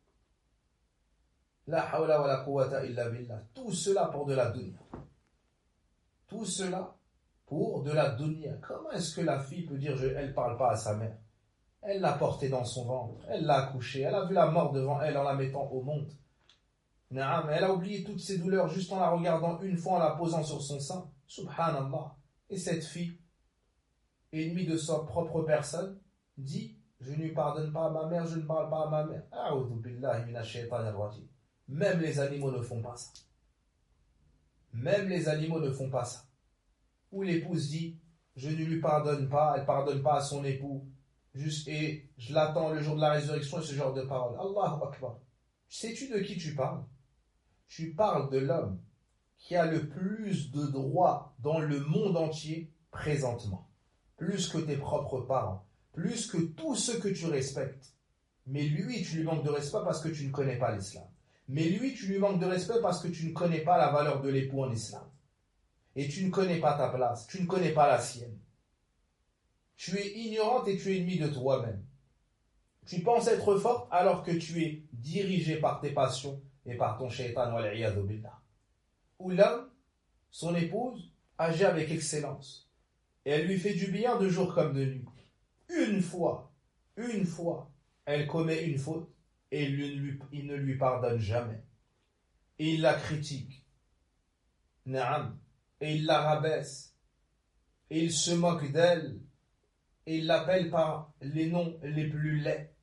La hawla wa la quwwata illa billah. Tout cela pour de la dunya. Tout cela pour de la dunya. Comment est-ce que la fille peut dire elle ne parle pas à sa mère? Elle l'a portée dans son ventre, elle l'a accouchée, elle a vu la mort devant elle en la mettant au monde. Mais elle a oublié toutes ses douleurs juste en la regardant une fois, en la posant sur son sein. Subhanallah. Et cette fille, ennemie de sa propre personne, dit, je ne lui pardonne pas à ma mère, je ne parle pas à ma mère. A'udhu billahi minash shaitanir rajim. Même les animaux ne font pas ça. Même les animaux ne font pas ça. Ou l'épouse dit, je ne lui pardonne pas, elle ne pardonne pas à son époux, et je l'attends le jour de la résurrection et ce genre de paroles. Allahu Akbar. Sais-tu de qui tu parles? Tu parles de l'homme qui a le plus de droits dans le monde entier présentement. Plus que tes propres parents. Plus que tous ceux que tu respectes. Mais lui, tu lui manques de respect parce que tu ne connais pas l'islam. Mais lui, tu lui manques de respect parce que tu ne connais pas la valeur de l'époux en islam. Et tu ne connais pas ta place. Tu ne connais pas la sienne. Tu es ignorante et tu es ennemi de toi-même. Tu penses être forte alors que tu es dirigé par tes passions et par ton shaitan wal iyadhu billah. Où l'homme, son épouse, agit avec excellence. Et elle lui fait du bien de jour comme de nuit. Une fois, elle commet une faute et il ne lui pardonne jamais. Et il la critique. Naam. Et il la rabaisse. Et il se moque d'elle. Et il l'appelle par les noms les plus laids.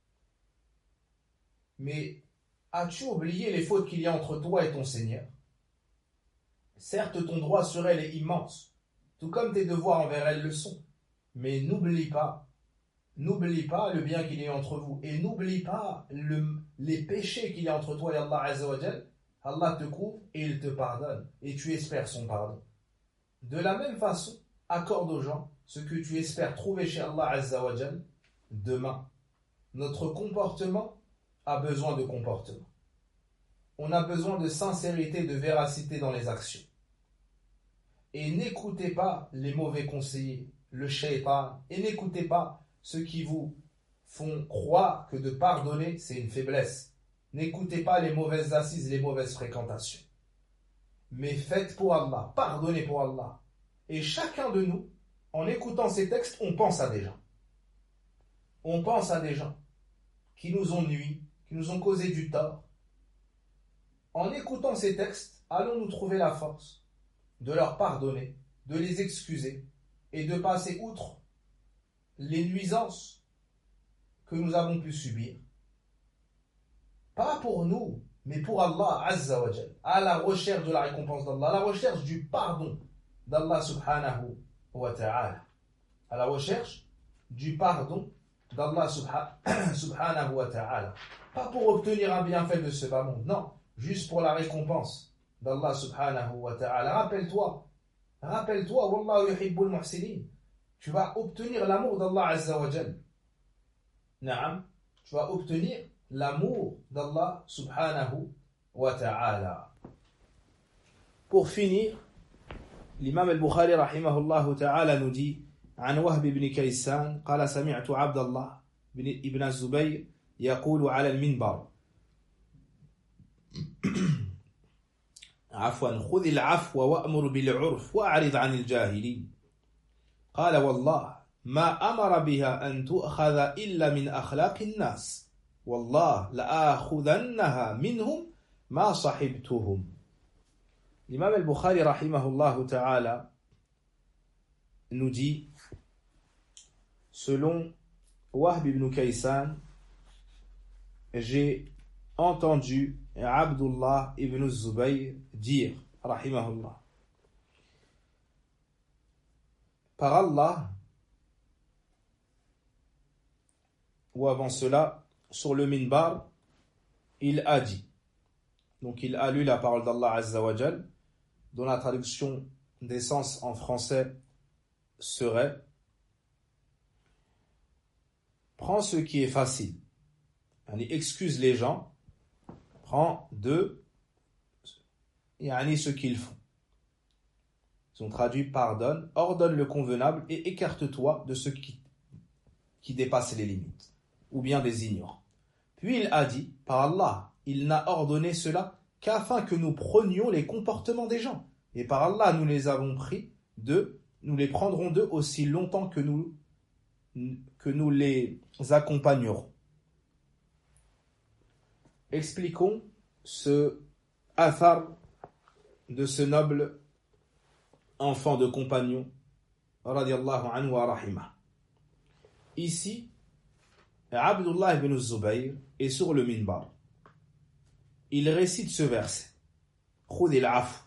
Mais as-tu oublié les fautes qu'il y a entre toi et ton Seigneur? Certes, ton droit sur elle est immense, tout comme tes devoirs envers elle le sont. Mais n'oublie pas le bien qu'il y a entre vous. Et n'oublie pas les péchés qu'il y a entre toi et Allah Azza wa Jal. Allah te couvre et il te pardonne. Et tu espères son pardon. De la même façon, accorde aux gens ce que tu espères trouver chez Allah Azza wa Jal demain. notre comportement a besoin de comportement. On a besoin de sincérité, de véracité dans les actions. Et n'écoutez pas les mauvais conseillers, le shaitan, et n'écoutez pas ceux qui vous font croire que de pardonner, c'est une faiblesse. N'écoutez pas les mauvaises assises, les mauvaises fréquentations. Mais faites pour Allah, pardonnez pour Allah. Et chacun de nous, en écoutant ces textes, on pense à des gens. On pense à des gens qui nous ont nui, qui nous ont causé du tort. En écoutant ces textes, allons-nous trouver la force de leur pardonner, de les excuser et de passer outre les nuisances que nous avons pu subir. Pas pour nous, mais pour Allah Azza wa Jal, à la recherche de la récompense d'Allah, à la recherche du pardon d'Allah subhanahu wa ta'ala, à la recherche du pardon d'Allah subhanahu wa ta'ala. Pas pour obtenir un bienfait de ce bas monde, non, juste pour la récompense d'Allah subhanahu wa ta'ala. Rappelle-toi, Wallahu yuhibbul muhsinin. Tu vas obtenir l'amour d'Allah Azza wa Jal. Naam, tu vas obtenir l'amour d'Allah subhanahu wa ta'ala. Pour finir, l'imam al-Bukhari rahimahullah ta'ala nous dit عن وهب بن كيسان قال سمعت عبد الله ابن الزبير يقول على المنبر عفوا خذ العفو وأمر بالعرف وأعرض عن الجاهلين قال والله ما أمر بها أن تؤخذ إلا من أخلاق الناس والله لآخذنها منهم ما صحبتهم. L'imam al-Bukhari rahimahullah ta'ala nous dit, selon Wahb ibn Kaysan, j'ai entendu Abdullah ibn Zubayr dire, rahimahullah, par Allah, ou avant cela, sur le minbar, il a dit, donc il a lu la parole d'Allah Azza wa Jal, dont la traduction des sens en français serait: prends ce qui est facile, excuse les gens, prends ce qu'ils font. Ils ont traduit pardonne, ordonne le convenable et écarte-toi de ceux qui dépassent les limites, ou bien des ignorants. Puis il a dit, par Allah, il n'a ordonné cela qu'afin que nous prenions les comportements des gens. Et par Allah, nous les avons pris nous les prendrons d'eux aussi longtemps que nous les accompagnerons. Expliquons ce athar de ce noble enfant de compagnon, radiyallahu anhu wa rahimah. Ici, Abdullah ibn Zubayr est sur le minbar. Il récite ce verset. خذ العفو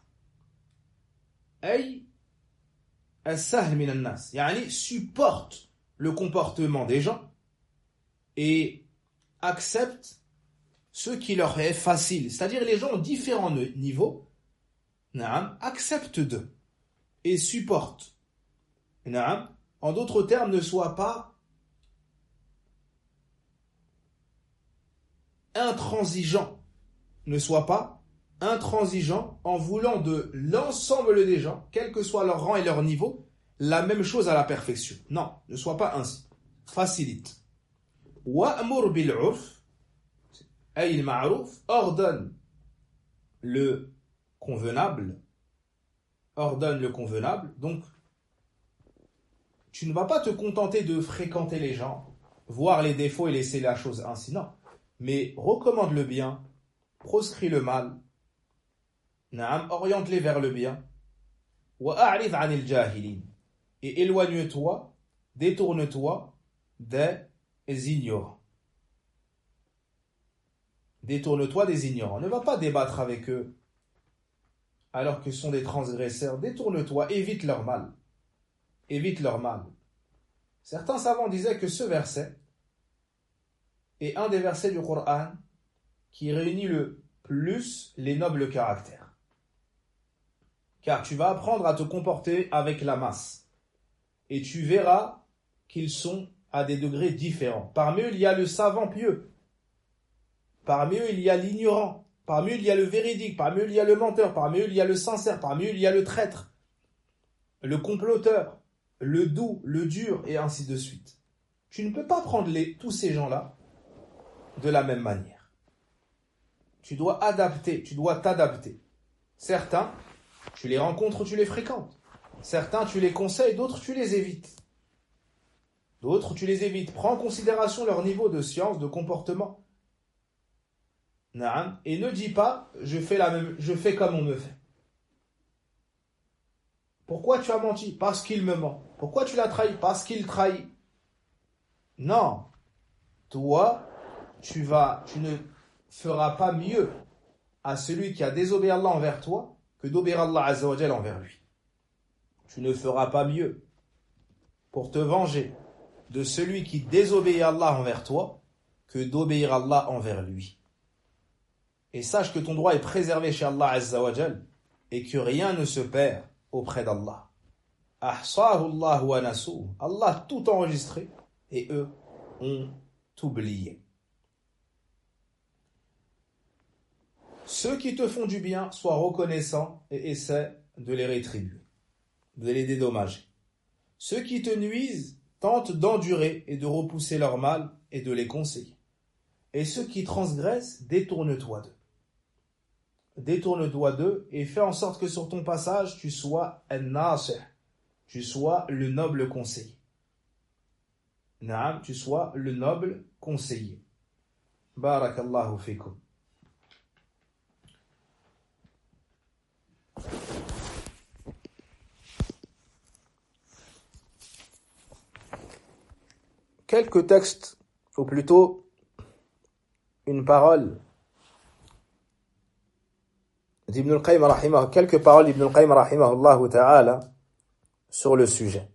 أي السهل من الناس, يعني supporte le comportement des gens et accepte ce qui leur est facile. C'est-à-dire les gens ont différents niveaux, accepte d'eux et supporte. En d'autres termes, ne sois pas intransigeant. Ne sois pas intransigeant en voulant de l'ensemble des gens, quel que soit leur rang et leur niveau, la même chose à la perfection. Non, ne sois pas ainsi. Facilite. Wa'mur bil'urf, ay al-ma'ruf, ordonne le convenable. Ordonne le convenable. Donc, tu ne vas pas te contenter de fréquenter les gens, voir les défauts et laisser la chose ainsi. Non. Mais recommande le bien, proscris le mal, oriente-les vers le bien, wa'a'rid 'anil jahilin, et éloigne-toi, détourne-toi des ignorants. Détourne-toi des ignorants. Ne va pas débattre avec eux alors que ce sont des transgresseurs. Détourne-toi, évite leur mal. Évite leur mal. Certains savants disaient que ce verset est un des versets du Coran qui réunit le plus les nobles caractères. Car tu vas apprendre à te comporter avec la masse. Et tu verras qu'ils sont à des degrés différents. Parmi eux, il y a le savant pieux. Parmi eux, il y a l'ignorant. Parmi eux, il y a le véridique. Parmi eux, il y a le menteur. Parmi eux, il y a le sincère. Parmi eux, il y a le traître, le comploteur, le doux, le dur, et ainsi de suite. Tu ne peux pas prendre tous ces gens-là de la même manière. Tu dois adapter, tu dois t'adapter. Certains, tu les rencontres, tu les fréquentes. Certains, tu les conseilles, d'autres, tu les évites. D'autres, tu les évites. Prends en considération leur niveau de science, de comportement. Naam. Et ne dis pas, je fais comme on me fait. Pourquoi tu as menti? Parce qu'il me ment. Pourquoi tu l'as trahi? Parce qu'il trahit. Non. Toi, tu ne feras pas mieux à celui qui a désobéi Allah envers toi que d'obéir Allah Azza wa Jal envers lui. Tu ne feras pas mieux pour te venger de celui qui désobéit Allah envers toi que d'obéir Allah envers lui. Et sache que ton droit est préservé chez Allah Azza wa Jal et que rien ne se perd auprès d'Allah. Ahsahu Allah wa nasu. Allah a tout enregistré et eux ont oublié. Ceux qui te font du bien, sois reconnaissant et essaie de les rétribuer, de les dédommager. Ceux qui te nuisent, tente d'endurer et de repousser leur mal et de les conseiller. Et ceux qui transgressent, détourne-toi d'eux. Détourne-toi d'eux et fais en sorte que sur ton passage, tu sois un-nasih, tu sois le noble conseiller. Naam, tu sois le noble conseiller. Barakallahu fikum. Quelques textes, ou plutôt une parole d'Ibn al-Qayyim rahimahullah, quelques paroles d'Ibn al-Qayyim rahimahullah ta'ala sur le sujet.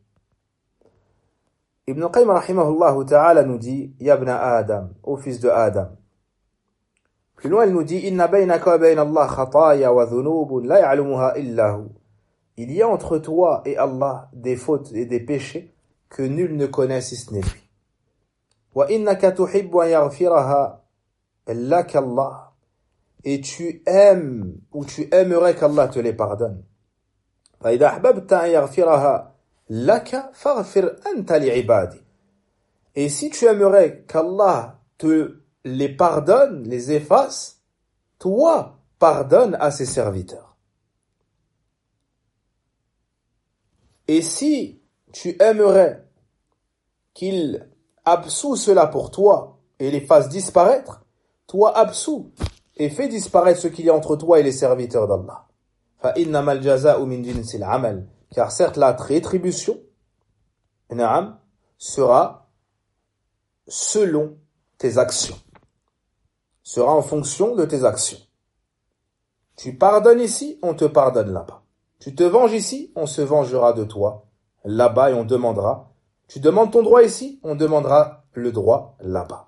Ibn al-Qayyim rahimahullah ta'ala nous dit Ya ibn Adam, ô fils de Adam. Plus loin, il nous dit Inna baynaka wa bayna Allah khataya wa dhunubun la ya'lamuha illa hu. Il y a entre toi et Allah des fautes et des péchés que nul ne connaît si ce n'est lui. Wa innaka tuhibbu an yaghfiraha laka Allah. Et tu aimes ou tu aimerais qu'Allah te les pardonne. Fa idha ahbabta an yaghfiraha laka faghfir anta li'ibadi. Et si tu aimerais qu'Allah te les pardonne, les efface, toi pardonne à ses serviteurs. Et si tu aimerais qu'il absout cela pour toi et les fasse disparaître, toi absous et fais disparaître ce qu'il y a entre toi et les serviteurs d'Allah. فَإِنَّمَا الْجَزَاءُ مِنْ جِنْسِ الْعَمَلِ. Car certes la rétribution sera selon tes actions. Sera en fonction de tes actions. Tu pardonnes ici, on te pardonne là-bas. Tu te venges ici, on se vengera de toi là-bas et on demandera. Tu demandes ton droit ici, on demandera le droit là-bas.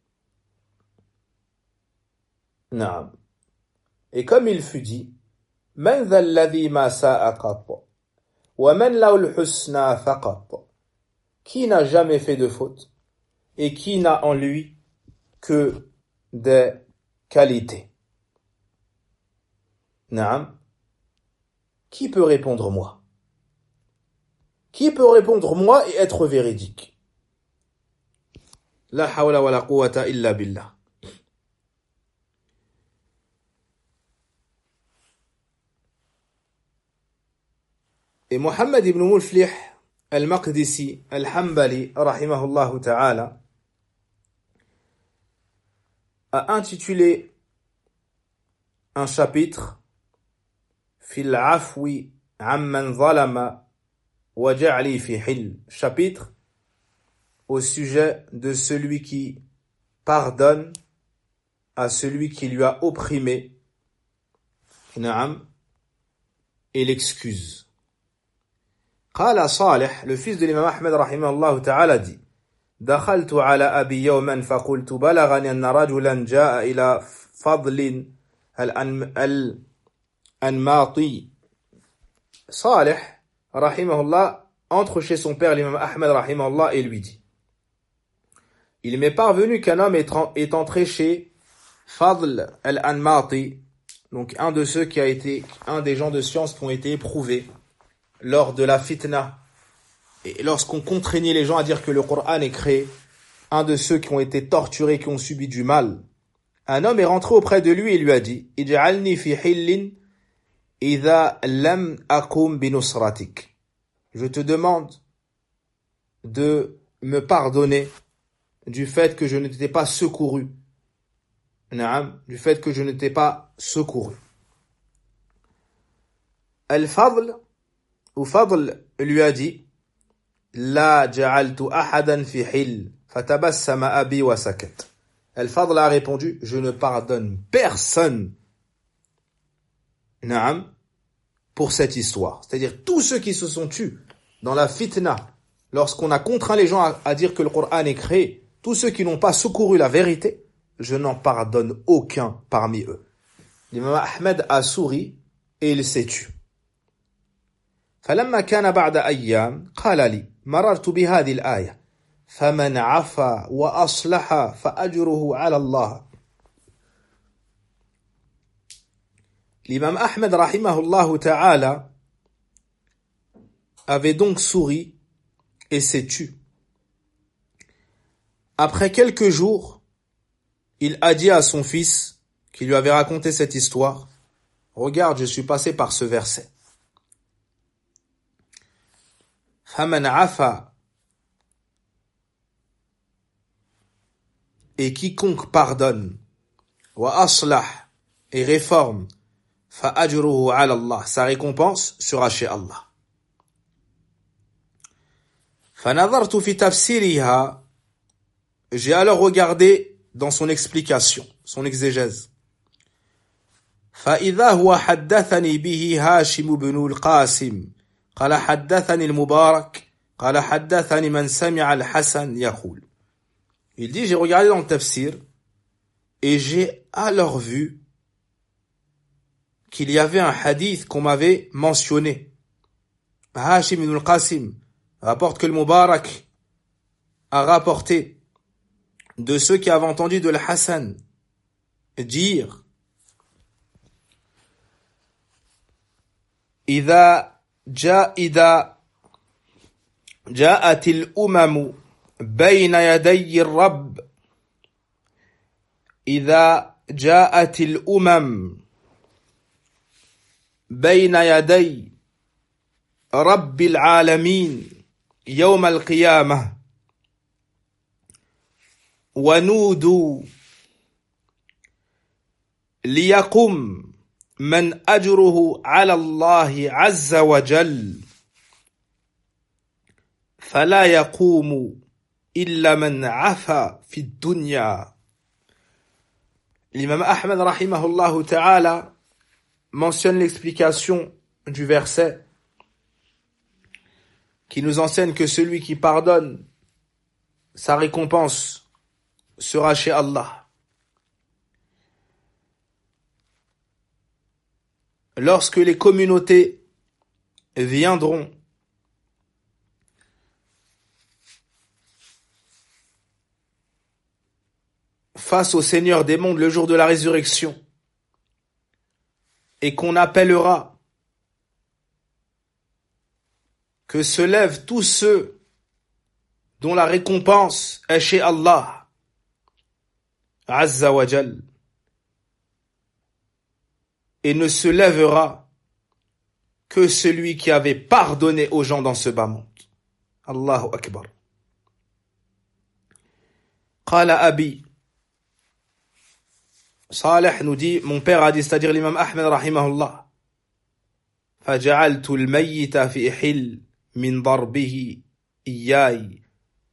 Naam. Et comme il fut dit, Man dha alladhi ma sa'a qat, wa man lahu al-husna faqat. Qui n'a jamais fait de faute et qui n'a en lui que des qualités. Naam. Qui peut répondre moi? Qui peut répondre moi et être véridique? La hawla wa la quwwata illa billah. Et Mohammed ibn Muflih al-Maqdisi al-Hanbali rahimahullah ta'ala a intitulé un chapitre Fil afwi amman zalama wa ja'li fi hil, chapitre au sujet de celui qui pardonne à celui qui lui a opprimé et l'excuse. قال صالح, le fils de l'imam Ahmed rahimahullah ta'ala dit دخلت على أبي يوما فقلت بلغني أن رجلا جاء إلى فضل الأنماطي. Salih rahimahullah entre chez son père l'imam Ahmed rahimahullah et lui dit Il m'est parvenu qu'un homme est entré chez Fadl al-Anmati, donc un des gens de science qui ont été éprouvés lors de la fitna, et lorsqu'on contraignait les gens à dire que le Coran est créé, un de ceux qui ont été torturés, qui ont subi du mal. Un homme est rentré auprès de lui et lui a dit, Ij'alni fi hillin idha lam akum binusratik. Je te demande de me pardonner du fait que je ne t'ai pas secouru. Du fait que je ne t'ai pas secouru. Al-Fadl, ou Fadl lui a dit, La ja'altu ahadan fi hill, fatabassama abi wa sakat. Al-Fadl a répondu, je ne pardonne personne, pour cette histoire. C'est-à-dire tous ceux qui se sont tus dans la fitna, lorsqu'on a contraint les gens à dire que le Coran est créé, tous ceux qui n'ont pas secouru la vérité, je n'en pardonne aucun parmi eux. L'imam Ahmed a souri et il s'est tu. فلما كان بعد أيام قال لي مررت بهذه الآية فمن عفا وأصلح فأجره على الله. L'imam Ahmed rahimahullah ta'ala avait donc souri et s'est tu. Après quelques jours, il a dit à son fils, qui lui avait raconté cette histoire, regarde, je suis passé par ce verset. Faman afa, et quiconque pardonne, wa aslah, et réforme, fa ajruhu ala Allah, sa récompense sera chez Allah. Fa nadartu fi tafsiriha, j'ai alors regardé dans son explication, son exégèse. فإذا هو حدثني به هاشم بن القاسم قال حدثني المبارك قال حدثني من سمع الحسن يقول. Il dit, j'ai regardé dans le tafsir et j'ai alors vu qu'il y avait un hadith qu'on m'avait mentionné. Hashim ibn al-Qasim rapporte que le Mubarak a rapporté de ceux qui avaient entendu de l'Hassan dire إذا جاءت الأمم بين يدي الرب إذا جاءت الأمم بين يدي رب العالمين يوم القيامة ونودوا ليقم من أجره على الله عز وجل فلا يقوم إلا من عفا في الدنيا. L'imam Ahmed rahimahullah ta'ala mentionne l'explication du verset qui nous enseigne que celui qui pardonne, sa récompense sera chez Allah. Lorsque les communautés viendront face au Seigneur des mondes le jour de la résurrection et qu'on appellera que se lèvent tous ceux dont la récompense est chez Allah Azza wa Jal, et ne se lèvera que celui qui avait pardonné aux gens dans ce bas monde. Allahu Akbar. Qala Abi, Salih nous dit, mon père a dit, c'est-à-dire l'imam Ahmed rahimahullah, فَجَعَلْتُ الْمَيِّتَ فِي حِلْ مِنْ ضَرْبِهِ إِيَّاي.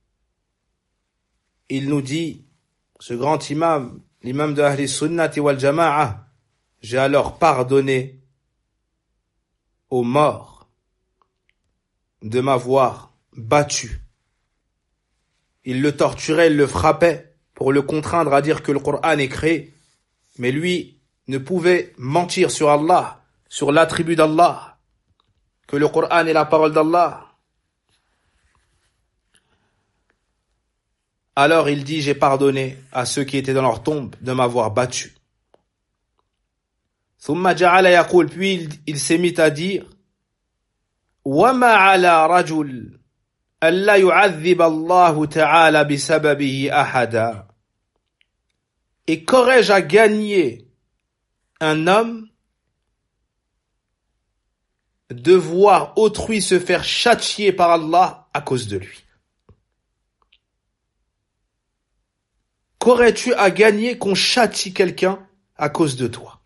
Il nous dit, ce grand imam, l'imam de Ahli Sunnati wal Jama'ah, j'ai alors pardonné aux morts de m'avoir battu. Il le torturait, il le frappait pour le contraindre à dire que le Coran est créé. Mais lui ne pouvait mentir sur Allah, sur l'attribut d'Allah, que le Coran est la parole d'Allah. Alors il dit, j'ai pardonné à ceux qui étaient dans leur tombe de m'avoir battu. ثم جعل يقول, puis il s'est mis à dire, وما على رجل ألا يعذب الله تعالى بسببه أحدا. Et qu'aurais-je à gagner un homme de voir autrui se faire châtier par Allah à cause de lui? Qu'aurais-tu à gagner qu'on châtie quelqu'un à cause de toi?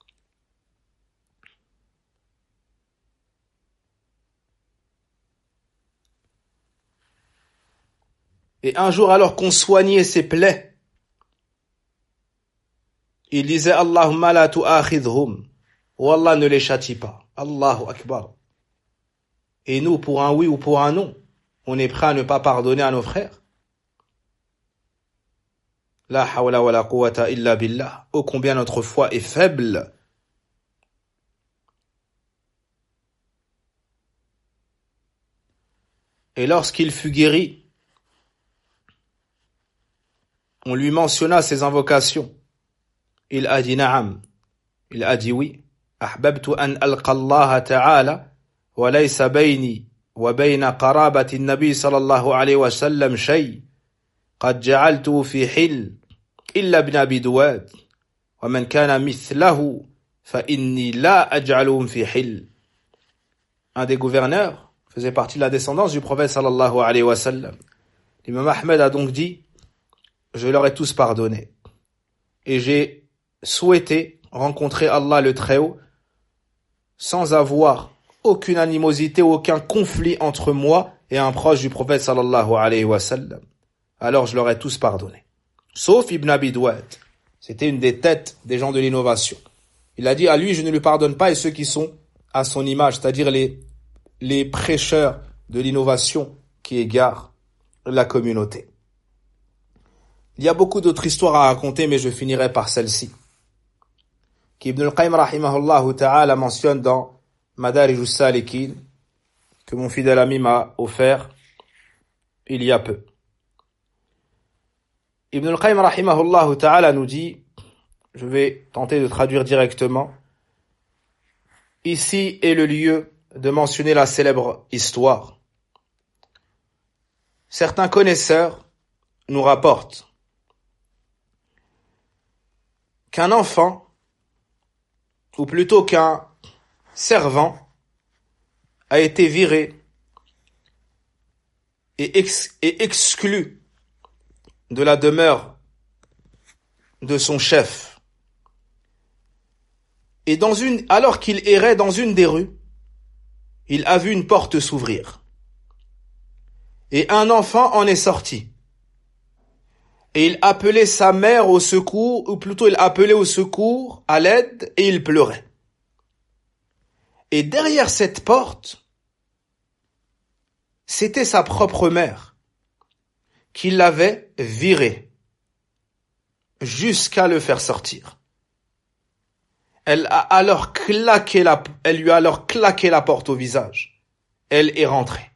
Et un jour, alors qu'on soignait ses plaies, il disait Allahumma la tu'akhidhum, ou Allah ne les châtie pas. Allahu Akbar. Et nous, pour un oui ou pour un non, on est prêt à ne pas pardonner à nos frères. La hawla wa la quwwata illa billah. Oh combien notre foi est faible. Et lorsqu'il fut guéri, on lui mentionna ses invocations. Il a dit na'am. Il a dit oui. Ahbabtu an alqa Allah ta'ala wa laysa bayni wa bayna qarabati an-nabi sallallahu alayhi wa sallam shay. قد جعلته في حل إلا ابن أبي دواد ومن كان مثله فإني لا أجعلهم في حل. Un des gouverneurs faisait partie de la descendance du prophète sallallahu alayhi wa sallam. L'imam Ahmed a donc dit, je leur ai tous pardonné et j'ai souhaité rencontrer Allah le Très-Haut sans avoir aucune animosité, aucun conflit entre moi et un proche du prophète sallallahu alayhi wa sallam. Alors je leur ai tous pardonné. Sauf Ibn Abi Douad. C'était une des têtes des gens de l'innovation. Il a dit, à lui, je ne lui pardonne pas et ceux qui sont à son image, c'est-à-dire les prêcheurs de l'innovation qui égarent la communauté. Il y a beaucoup d'autres histoires à raconter, mais je finirai par celle-ci. Qu'Ibn al-Qayyim rahimahullah ta'ala mentionne dans Madarij as-Salikin, que mon fidèle ami m'a offert il y a peu. Ibn al-Qayyim rahimahullah ta'ala nous dit, je vais tenter de traduire directement, ici est le lieu de mentionner la célèbre histoire. Certains connaisseurs nous rapportent qu'un enfant, ou plutôt qu'un servant, a été viré et exclu de la demeure de son chef. Et alors qu'il errait dans une des rues, il a vu une porte s'ouvrir. Et un enfant en est sorti. Et il appelait sa mère au secours, ou plutôt il appelait au secours, à l'aide, et il pleurait. Et derrière cette porte, c'était sa propre mère qui l'avait viré jusqu'à le faire sortir. Elle lui a alors claqué la porte au visage. Elle est rentrée.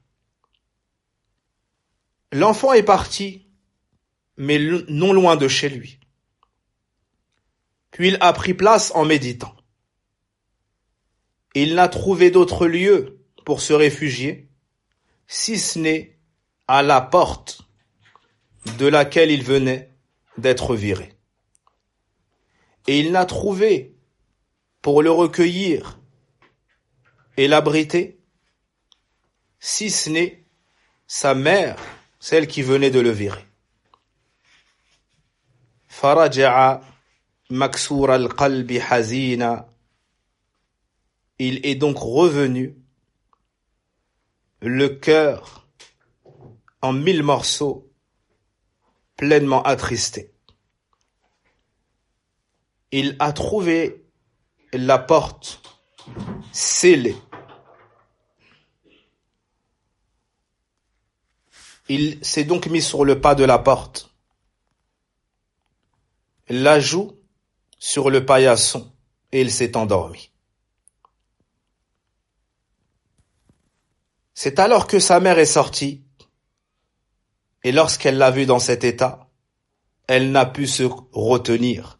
L'enfant est parti, mais non loin de chez lui. Puis il a pris place en méditant. Il n'a trouvé d'autre lieu pour se réfugier, si ce n'est à la porte de laquelle il venait d'être viré. Et il n'a trouvé pour le recueillir et l'abriter, si ce n'est sa mère, celle qui venait de le virer. Faraja'a maksur al-qalbi hazina. Il est donc revenu, le cœur en 1000 morceaux, pleinement attristé. Il a trouvé la porte scellée. Il s'est donc mis sur le pas de la porte, la joue sur le paillasson, et il s'est endormi. C'est alors que sa mère est sortie Et lorsqu'elle l'a vu dans cet état, elle n'a pu se retenir.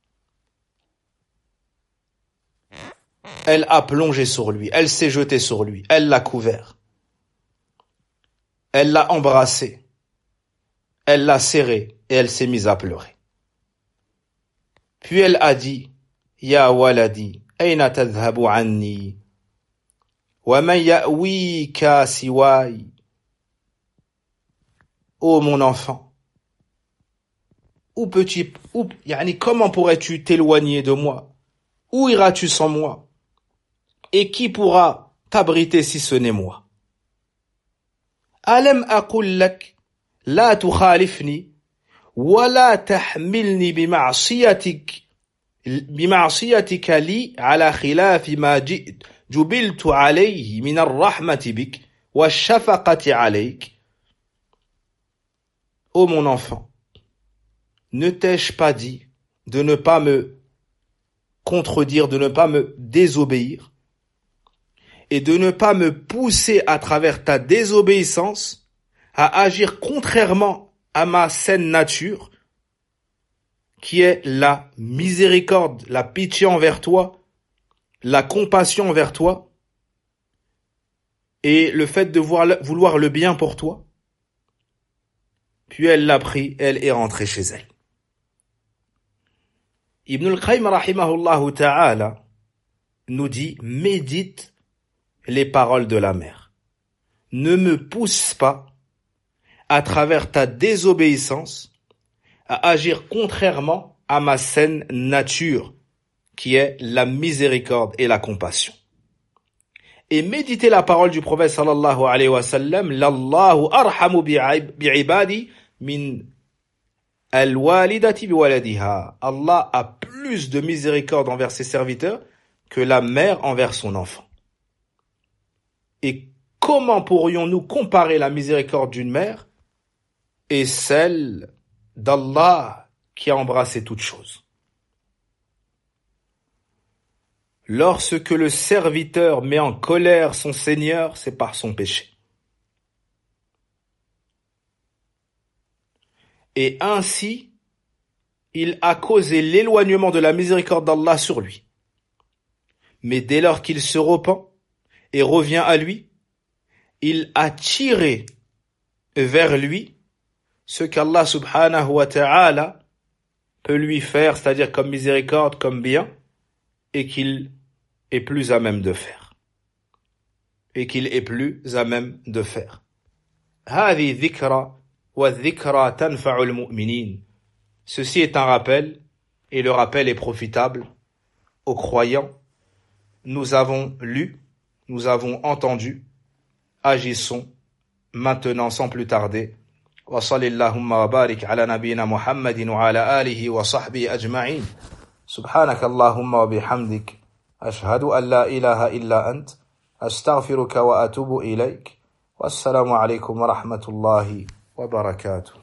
Elle a plongé sur lui, elle s'est jetée sur lui, elle l'a couvert. Elle l'a embrassé, elle l'a serré et elle s'est mise à pleurer. Puis elle a dit, Ya waladi, ayna tadhhabu anni, wa man ya'wika siwai. Ô mon enfant, comment pourrais-tu t'éloigner de moi? Où iras-tu sans moi? Et qui pourra t'abriter si ce n'est moi? Alam aqul lak, la tukhalifni, wa la tahmilni bima'siyatika li ala khilafi ma jubiltu alayhi min ar-rahmati bik wa shafaqati alayk. Ô mon enfant, ne t'ai-je pas dit de ne pas me contredire, de ne pas me désobéir et de ne pas me pousser à travers ta désobéissance à agir contrairement à ma saine nature, qui est la miséricorde, la pitié envers toi, la compassion envers toi, et le fait de vouloir le bien pour toi. Puis elle l'a pris, elle est rentrée chez elle. Ibn al-Qayyim rahimahullah ta'ala nous dit, médite les paroles de la mère. Ne me pousse pas, à travers ta désobéissance, à agir contrairement à ma saine nature, qui est la miséricorde et la compassion. Et méditez la parole du prophète sallallahu alayhi wa sallam, Lallahu arhamu bi'ibadi min al-walidati biwaladiha. Allah a plus de miséricorde envers ses serviteurs que la mère envers son enfant. Et comment pourrions-nous comparer la miséricorde d'une mère et celle d'Allah qui a embrassé toutes choses? Lorsque le serviteur met en colère son Seigneur, c'est par son péché. Et ainsi, il a causé l'éloignement de la miséricorde d'Allah sur lui. Mais dès lors qu'il se repent et revient à lui, il a tiré vers lui ce qu'Allah subhanahu wa ta'ala peut lui faire, c'est-à-dire comme miséricorde, comme bien, et qu'il est plus à même de faire. هذه ذكرى والذكرى تنفع المؤمنين. Ceci est un rappel, et le rappel est profitable aux croyants. Nous avons lu, nous avons entendu, agissons maintenant sans plus tarder. Wa sallallahu wa barik ala nabiyyina Muhammadin wa ala alihi wa sahbihi ajma'in. Subhanaka Allahumma wa bihamdik. Ashhadu an la ilaha illa ant. Astaghfiruka wa atubu ilayk. Wassalamu alaykum wa rahmatullahi wa barakatuh.